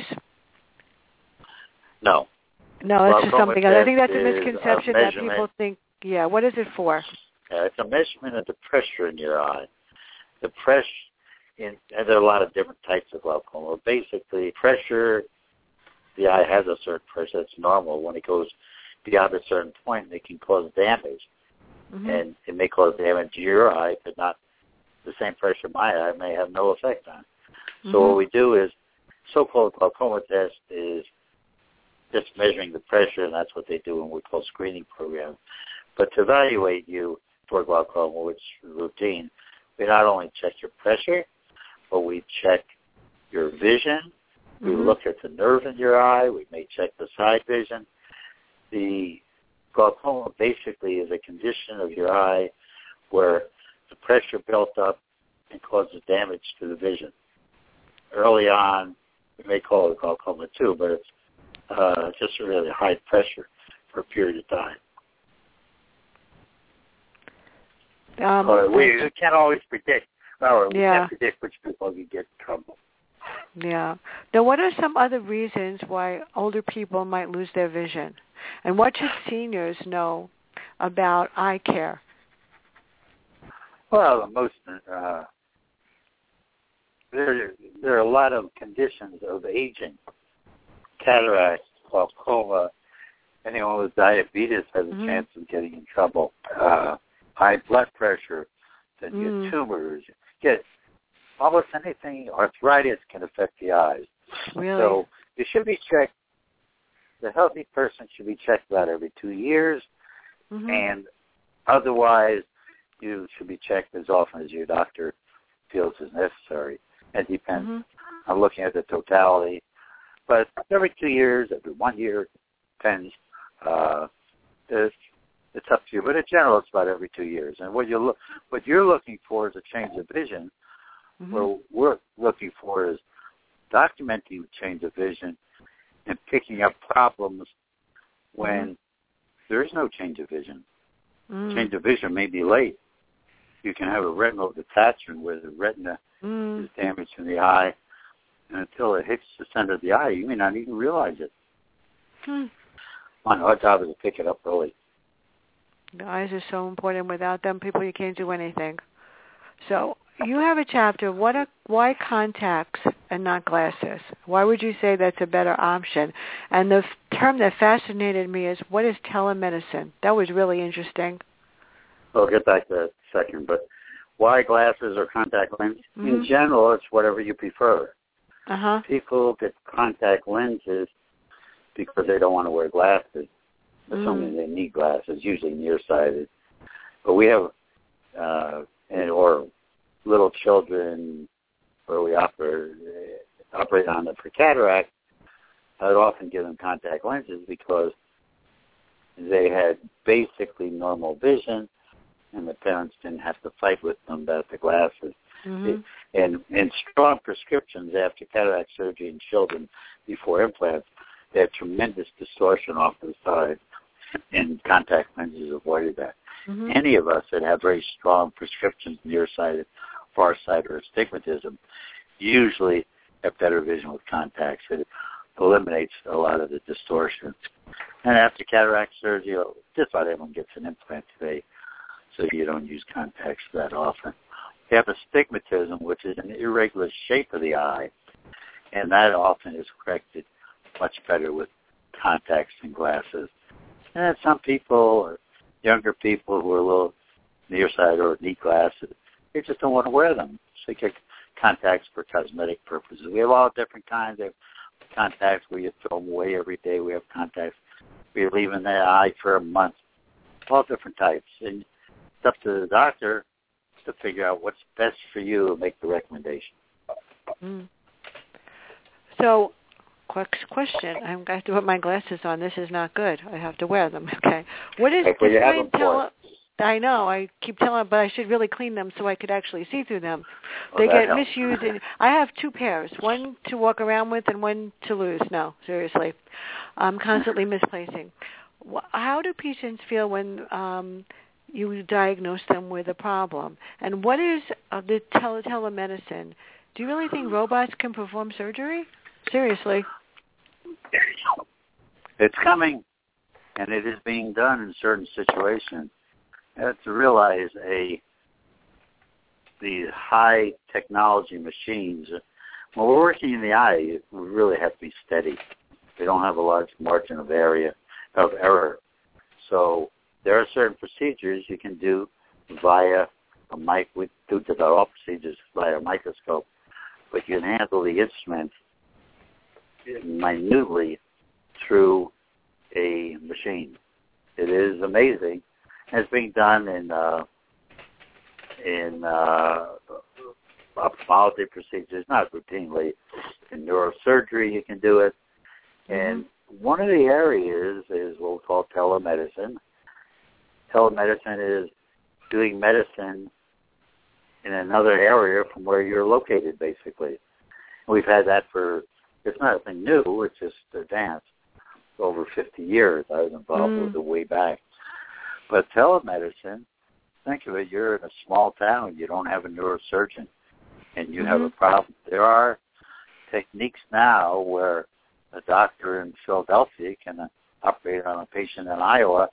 No. No, it's just something else. I think that's a misconception that people think, what is it for? It's a measurement of the pressure in your eye. The pressure, and there are a lot of different types of glaucoma. Basically, pressure, the eye has a certain pressure that's normal. When it goes beyond a certain point, it can cause damage. And it may cause damage to your eye, but not the same pressure in my eye may have no effect on it. So what we do is, so-called glaucoma test is just measuring the pressure, and that's what they do in what we call screening programs. But to evaluate you for glaucoma, which is routine, we not only check your pressure, but we check your vision. We look at the nerve in your eye. We may check the side vision. The glaucoma basically is a condition of your eye where the pressure built up and causes damage to the vision. Early on, we may call it glaucoma too, but it's just a really high pressure for a period of time. We can't always predict. We can't predict which people can get in trouble. Yeah. Now, what are some other reasons why older people might lose their vision? And what should seniors know about eye care? Well, there are a lot of conditions of aging. Cataracts, glaucoma, anyone with diabetes has a chance of getting in trouble. High blood pressure, then you get tumors. Get almost anything. Arthritis can affect the eyes. Really? So you should be checked. The healthy person should be checked about every 2 years, and otherwise you should be checked as often as your doctor feels is necessary. It depends on looking at the totality. But every 2 years, every 1 year, depends. It's up to you. But in general, it's about every 2 years. And what you're looking for is a change of vision. What we're looking for is documenting change of vision and picking up problems when there is no change of vision. Change of vision may be late. You can have a retinal detachment where the retina is damaged in the eye, and until it hits the center of the eye, you may not even realize it. Our job is to pick it up early. The eyes are so important. Without them, you can't do anything. So you have a chapter, why contacts and not glasses? Why would you say that's a better option? And the term that fascinated me is, what is telemedicine? That was really interesting. I'll get back to that in a second, but why glasses or contact lenses? In general, it's whatever you prefer. People get contact lenses because they don't want to wear glasses, assuming they need glasses, usually nearsighted. But we have, or little children where we operate on them for cataract, I would often give them contact lenses because they had basically normal vision, and the parents didn't have to fight with them about the glasses. And strong prescriptions after cataract surgery in children before implants, they have tremendous distortion off to the side, and contact lenses avoided that. Any of us that have very strong prescriptions, nearsighted, farsighted, or astigmatism, usually have better vision with contacts. It eliminates a lot of the distortion. And after cataract surgery, just about everyone gets an implant today, so you don't use contacts that often. You have astigmatism, which is an irregular shape of the eye, and that often is corrected much better with contacts and glasses. And then some people, or younger people who are a little nearsighted or need glasses, they just don't want to wear them. So they get contacts for cosmetic purposes. We have all different kinds of contacts where you throw them away every day. We have contacts where you leave in the eye for a month all different types. And it's up to the doctor to figure out what's best for you and make the recommendation. Mm. So, quick question. I'm going to put my glasses on. This is not good. I have to wear them. Okay. What is define tele? I know. I keep telling them, but I should really clean them so I could actually see through them. They get misused. I have 2 pairs, one to walk around with and one to lose. No, seriously. I'm constantly misplacing. How do patients feel when you diagnose them with a problem? And what is the telemedicine? Do you really think robots can perform surgery? Seriously. It's coming, and it is being done in certain situations. You have to realize the high technology machines, when we're working in the eye, we really have to be steady. They don't have a large margin of error. So there are certain procedures you can do via a mic. We do all procedures via a microscope, but you can handle the instrument minutely through a machine. It is amazing. It's being done in ophthalmology procedures, not routinely. In neurosurgery, you can do it. And one of the areas is what we call telemedicine. Telemedicine is doing medicine in another area from where you're located, basically. We've had that it's nothing new, it's just advanced. Over 50 years I was involved with it way back. But telemedicine, think of it, you're in a small town, you don't have a neurosurgeon, and you have a problem. There are techniques now where a doctor in Philadelphia can operate on a patient in Iowa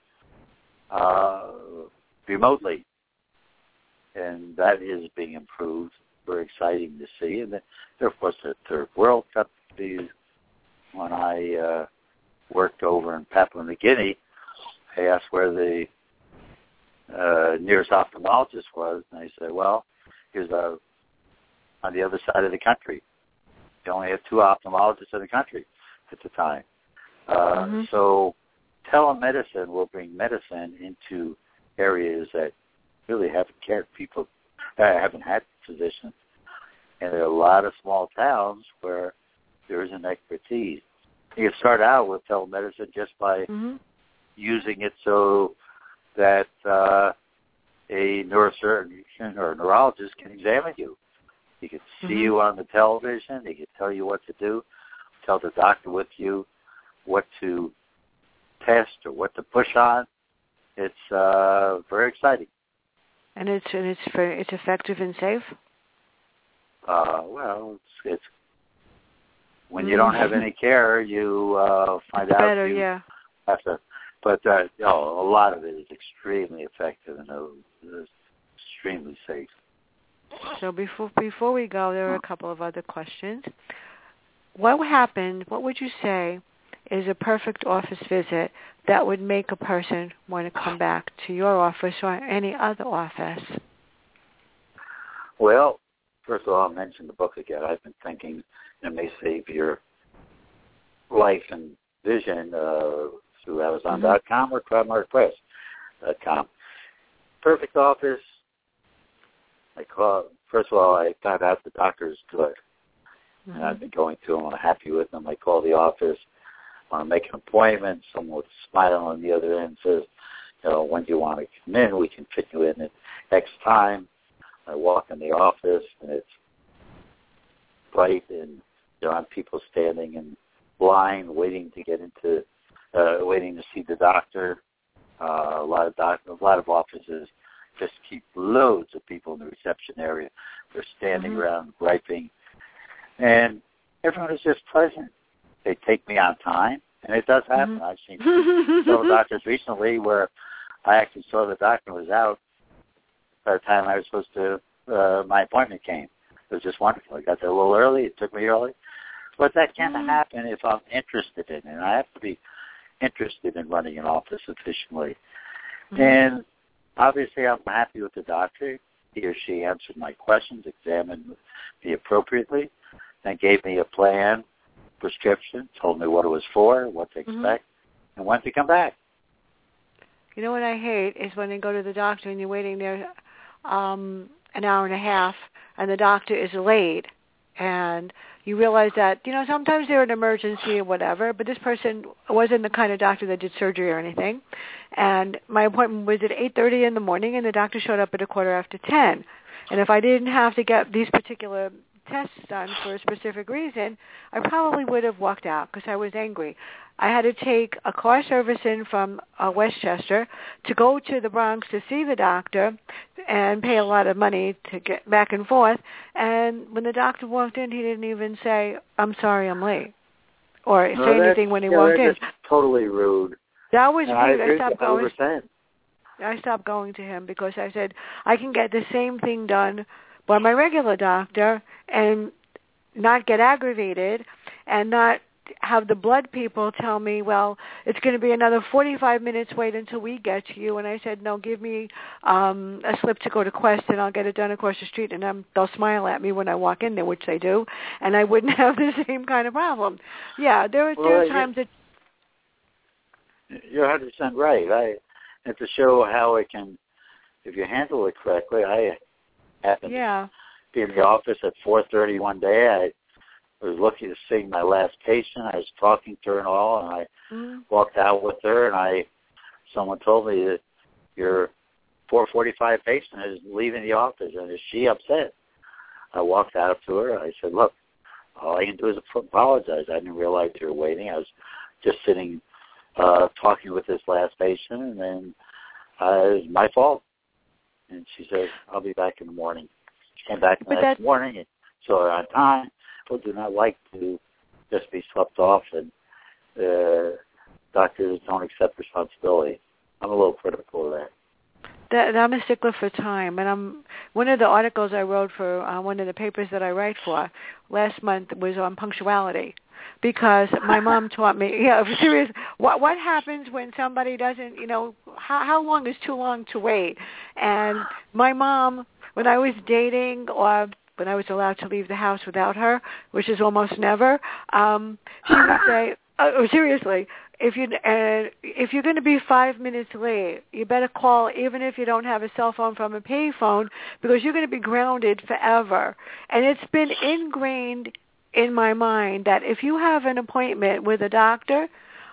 remotely. And that is being improved. Very exciting to see. And then, of course, the third world countries. When I worked over in Papua New Guinea, I asked where the nearest ophthalmologist was, and they said, well, he was on the other side of the country. You only had 2 ophthalmologists in the country at the time. So telemedicine will bring medicine into areas that really haven't had physicians. And there are a lot of small towns where there isn't expertise. You can start out with telemedicine just by using it so that a neurosurgeon or a neurologist can examine you. He can see you on the television. He can tell you what to do, tell the doctor with you what to test or what to push on. It's very exciting. And it's effective and safe? Well, it's when you don't have any care, you find it's out better, you yeah. have to. But a lot of it is extremely effective and extremely safe. So before we go, there are a couple of other questions. What would you say is a perfect office visit that would make a person want to come back to your office or any other office? Well, first of all, I'll mention the book again. I've been thinking it may save your life and vision through Amazon.com or CloudMarkPress.com. Perfect office. First of all, I found out the doctor is good. And I've been going to them. I'm happy with them. I call the office. I want to make an appointment. Someone with a smile on the other end says, when do you want to come in? We can fit you in at X time. I walk in the office, and it's bright, and there aren't people standing in line waiting to get into, waiting to see the doctor. A lot of offices just keep loads of people in the reception area. They're standing around griping, and everyone is just pleasant. They take me on time, and it does happen. I've seen several doctors recently where I actually saw the doctor was out by the time I was supposed to, my appointment came. It was just wonderful. I got there a little early. It took me early. But that can't happen if I'm interested in it. And I have to be interested in running an office efficiently. And obviously I'm happy with the doctor. He or she answered my questions, examined me appropriately, and gave me a plan, prescription, told me what it was for, what to expect, and when to come back. You know what I hate is when I go to the doctor and you're waiting there an hour and a half and the doctor is late, and you realize that, sometimes they're an emergency or whatever, but this person wasn't the kind of doctor that did surgery or anything. And my appointment was at 8:30 in the morning, and the doctor showed up at 10:15. And if I didn't have to get these particular tests done for a specific reason, I probably would have walked out because I was angry. I had to take a car service in from Westchester to go to the Bronx to see the doctor and pay a lot of money to get back and forth. And when the doctor walked in, he didn't even say, "I'm sorry, I'm late," or say anything when he walked in. That's totally rude. That was rude. I stopped going. I stopped going to him because I said, I can get the same thing done by my regular doctor and not get aggravated and not have the blood people tell me, well, it's going to be another 45 minutes wait until we get to you. And I said, no, give me a slip to go to Quest and I'll get it done across the street, and they'll smile at me when I walk in there, which they do, and I wouldn't have the same kind of problem. Yeah, there are times that... You're 100% right. And to show how it can, if you handle it correctly, I happened to be in the office at 4:30 one day. I was lucky to see my last patient. I was talking to her and all, and I walked out with her, and someone told me that your 4:45 patient is leaving the office, and is she upset? I walked out to her. I said, look, all I can do is apologize. I didn't realize you were waiting. I was just sitting talking with this last patient, and then it was my fault. And she said, I'll be back in the morning. She came back the next morning and saw her on time. People do not like to just be swept off, and doctors don't accept responsibility. I'm a little critical of that. I'm a stickler for time, and one of the articles I wrote for one of the papers that I write for last month was on punctuality, because my mom taught me, serious, what happens when somebody doesn't, how long is too long to wait? And my mom, when I was dating or when I was allowed to leave the house without her, which is almost never, she would say, seriously, if you're going to be 5 minutes late, you better call, even if you don't have a cell phone, from a pay phone, because you're going to be grounded forever. And it's been ingrained in my mind that if you have an appointment with a doctor,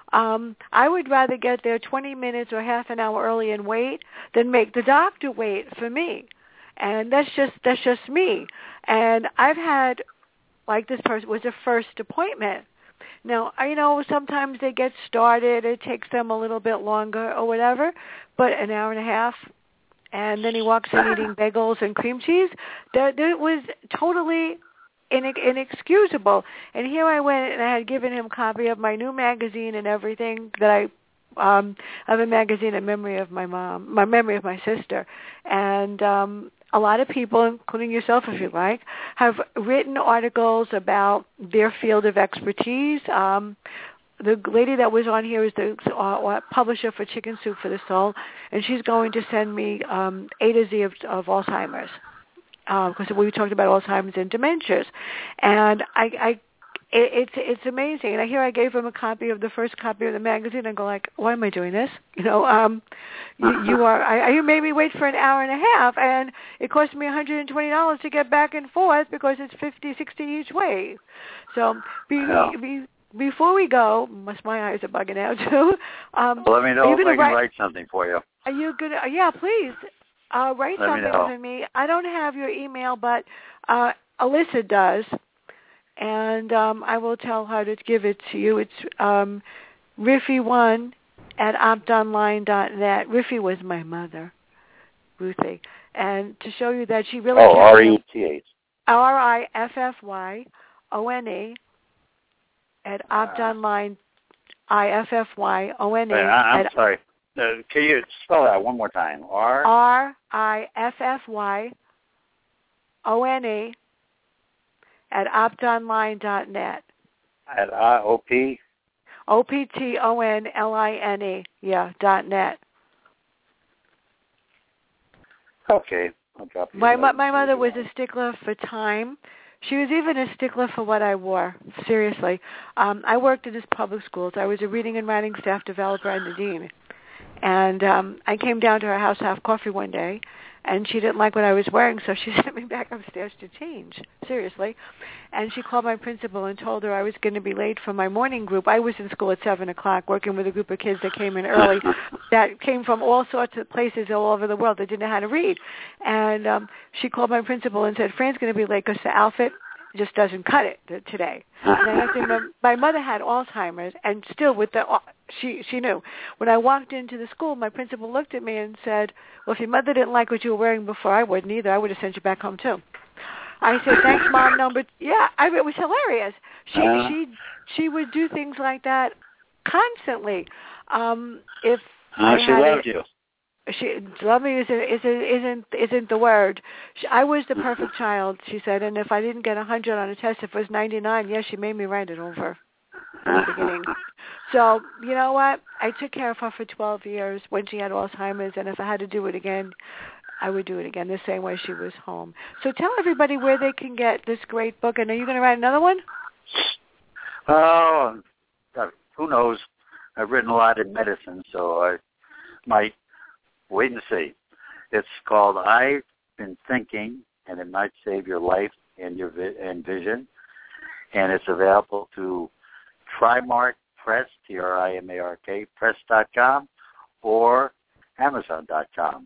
I would rather get there 20 minutes or half an hour early and wait than make the doctor wait for me. And that's just me. And I've had, like this person was a first appointment. Now, sometimes they get started, it takes them a little bit longer or whatever, but an hour and a half, and then he walks in eating bagels and cream cheese. That was totally inexcusable. And here I went, and I had given him a copy of my new magazine and everything that I have a magazine in memory of my mom, memory of my sister. And a lot of people, including yourself if you like, have written articles about their field of expertise. The lady that was on here is the publisher for Chicken Soup for the Soul, and she's going to send me A to Z of Alzheimer's, because we talked about Alzheimer's and dementias. And it's amazing. And I gave him a copy of the first copy of the magazine. I go like, why am I doing this? You made me wait for an hour and a half, and it cost me $120 to get back and forth because it's $50, $60 each way. So before we go, unless my eyes are bugging out too. Well, let me know if I can write something for you. Are you gonna? Yeah, please write something for me. I don't have your email, but Alyssa does. And I will tell her to give it to you. It's Riffy1 at optonline.net. Riffy was my mother, Ruthie. And to show you that she really... Oh, R-E-T-H. RIFFYONE at optonline, IFFYONE. I'm sorry. Can you spell that one more time? RIFFYONE at optonline.net. At O-P? OPTONLINE, .net. Okay. I'll drop you my mother was a stickler for time. She was even a stickler for what I wore, seriously. I worked in public schools. I was a reading and writing staff developer and the dean. And I came down to her house to have coffee one day, and she didn't like what I was wearing, so she sent me back upstairs to change, seriously. And she called my principal and told her I was going to be late for my morning group. I was in school at 7 o'clock working with a group of kids that came in early that came from all sorts of places all over the world that didn't know how to read. And she called my principal and said, Fran's going to be late because the outfit just doesn't cut it today. And I said, my mother had Alzheimer's, and still with the she knew. When I walked into the school, my principal looked at me and said, well, if your mother didn't like what you were wearing before, I wouldn't either. I would have sent you back home too. I said, thanks, Mom. No, but yeah, it was hilarious. She would do things like that constantly. If she loved you. She love me isn't the word. I was the perfect child, she said, and if I didn't get 100 on a test, if it was 99, yes, she made me write it over in the beginning. So you know what? I took care of her for 12 years when she had Alzheimer's, and if I had to do it again, I would do it again the same way she was home. So tell everybody where they can get this great book. And are you going to write another one? Oh, who knows? I've written a lot in medicine, so I might. Wait and see. It's called I've Been Thinking, and it might save your life and your vision. And it's available to Trimark Press, Trimark, press.com, or Amazon.com.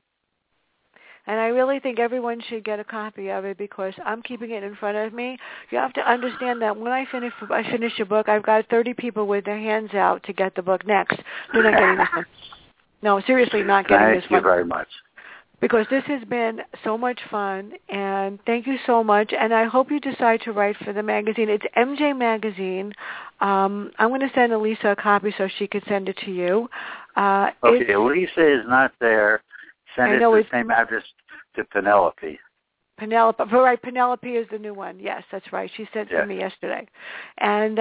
And I really think everyone should get a copy of it because I'm keeping it in front of me. You have to understand that when I finish your book, I've got 30 people with their hands out to get the book next. They're not getting this one. No, seriously, not getting this one. Thank you very much. Because this has been so much fun, and thank you so much. And I hope you decide to write for the magazine. It's MJ Magazine. I'm going to send Elisa a copy so she can send it to you. Okay, Elisa is not there. Send it to the same address to Penelope. Penelope, right? Penelope is the new one. Yes, that's right. She sent it to me yesterday, and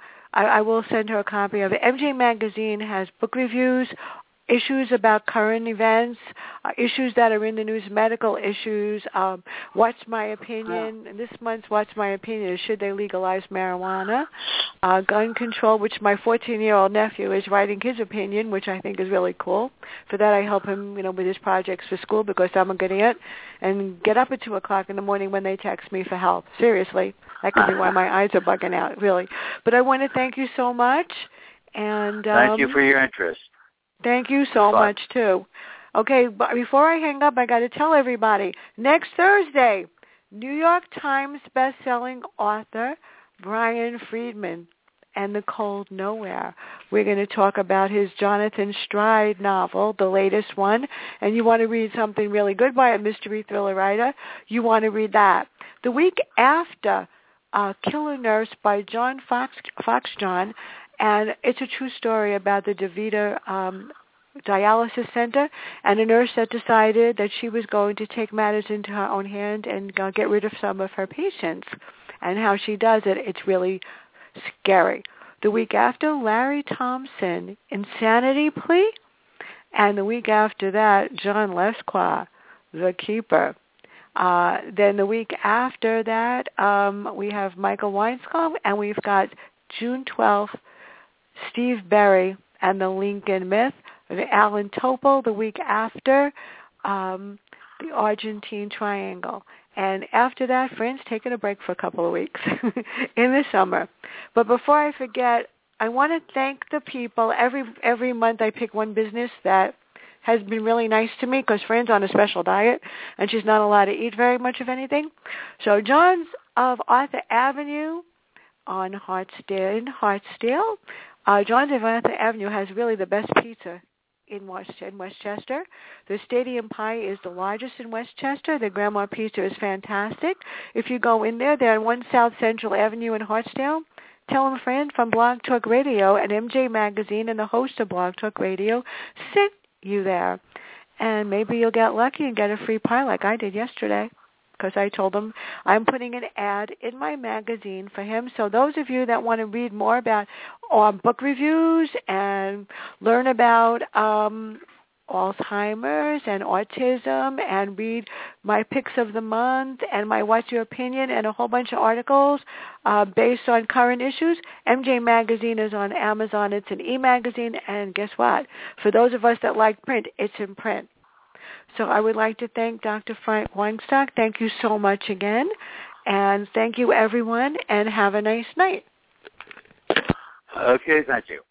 I will send her a copy of it. MJ Magazine has book reviews, issues about current events, issues that are in the news, medical issues. What's my opinion? This month's What's My Opinion is should they legalize marijuana? Gun control, which my 14-year-old nephew is writing his opinion, which I think is really cool. For that, I help him, with his projects for school because I'm a good aunt, and get up at 2 o'clock in the morning when they text me for help. Seriously, that could be why my eyes are bugging out, really. But I want to thank you so much. And thank you for your interest. Thank you so much, too. Okay, but before I hang up, I got to tell everybody, next Thursday, New York Times best-selling author Brian Friedman and The Cold Nowhere. We're going to talk about his Jonathan Stride novel, the latest one, and you want to read something really good by a mystery thriller writer, you want to read that. The week after, Killer Nurse by John Foxjohn, and it's a true story about the DeVita dialysis center and a nurse that decided that she was going to take matters into her own hand and get rid of some of her patients. And how she does it, it's really scary. The week after, Larry Thompson, Insanity Plea. And the week after that, John Lesquire, The Keeper. Then the week after that, we have Michael Weinscomb, and we've got June 12th, Steve Berry and the Lincoln Myth, Alan Topol the week after, the Argentine Triangle. And after that, Fran's taking a break for a couple of weeks in the summer. But before I forget, I want to thank the people. Every month I pick one business that has been really nice to me because Fran's on a special diet and she's not allowed to eat very much of anything. So John's of Arthur Avenue in Hartsdale. John's of Arthur Avenue has really the best pizza in Westchester. The Stadium Pie is the largest in Westchester. The Grandma Pizza is fantastic. If you go in there, they're on 1 South Central Avenue in Hartsdale. Tell them a friend from Blog Talk Radio and MJ Magazine and the host of Blog Talk Radio sent you there. And maybe you'll get lucky and get a free pie like I did yesterday, because I told him I'm putting an ad in my magazine for him. So those of you that want to read more about book reviews and learn about Alzheimer's and autism and read my picks of the month and my What's Your Opinion and a whole bunch of articles based on current issues, MJ Magazine is on Amazon. It's an e-magazine, and guess what? For those of us that like print, it's in print. So I would like to thank Dr. Frank Weinstock. Thank you so much again. And thank you, everyone, and have a nice night. Okay, thank you.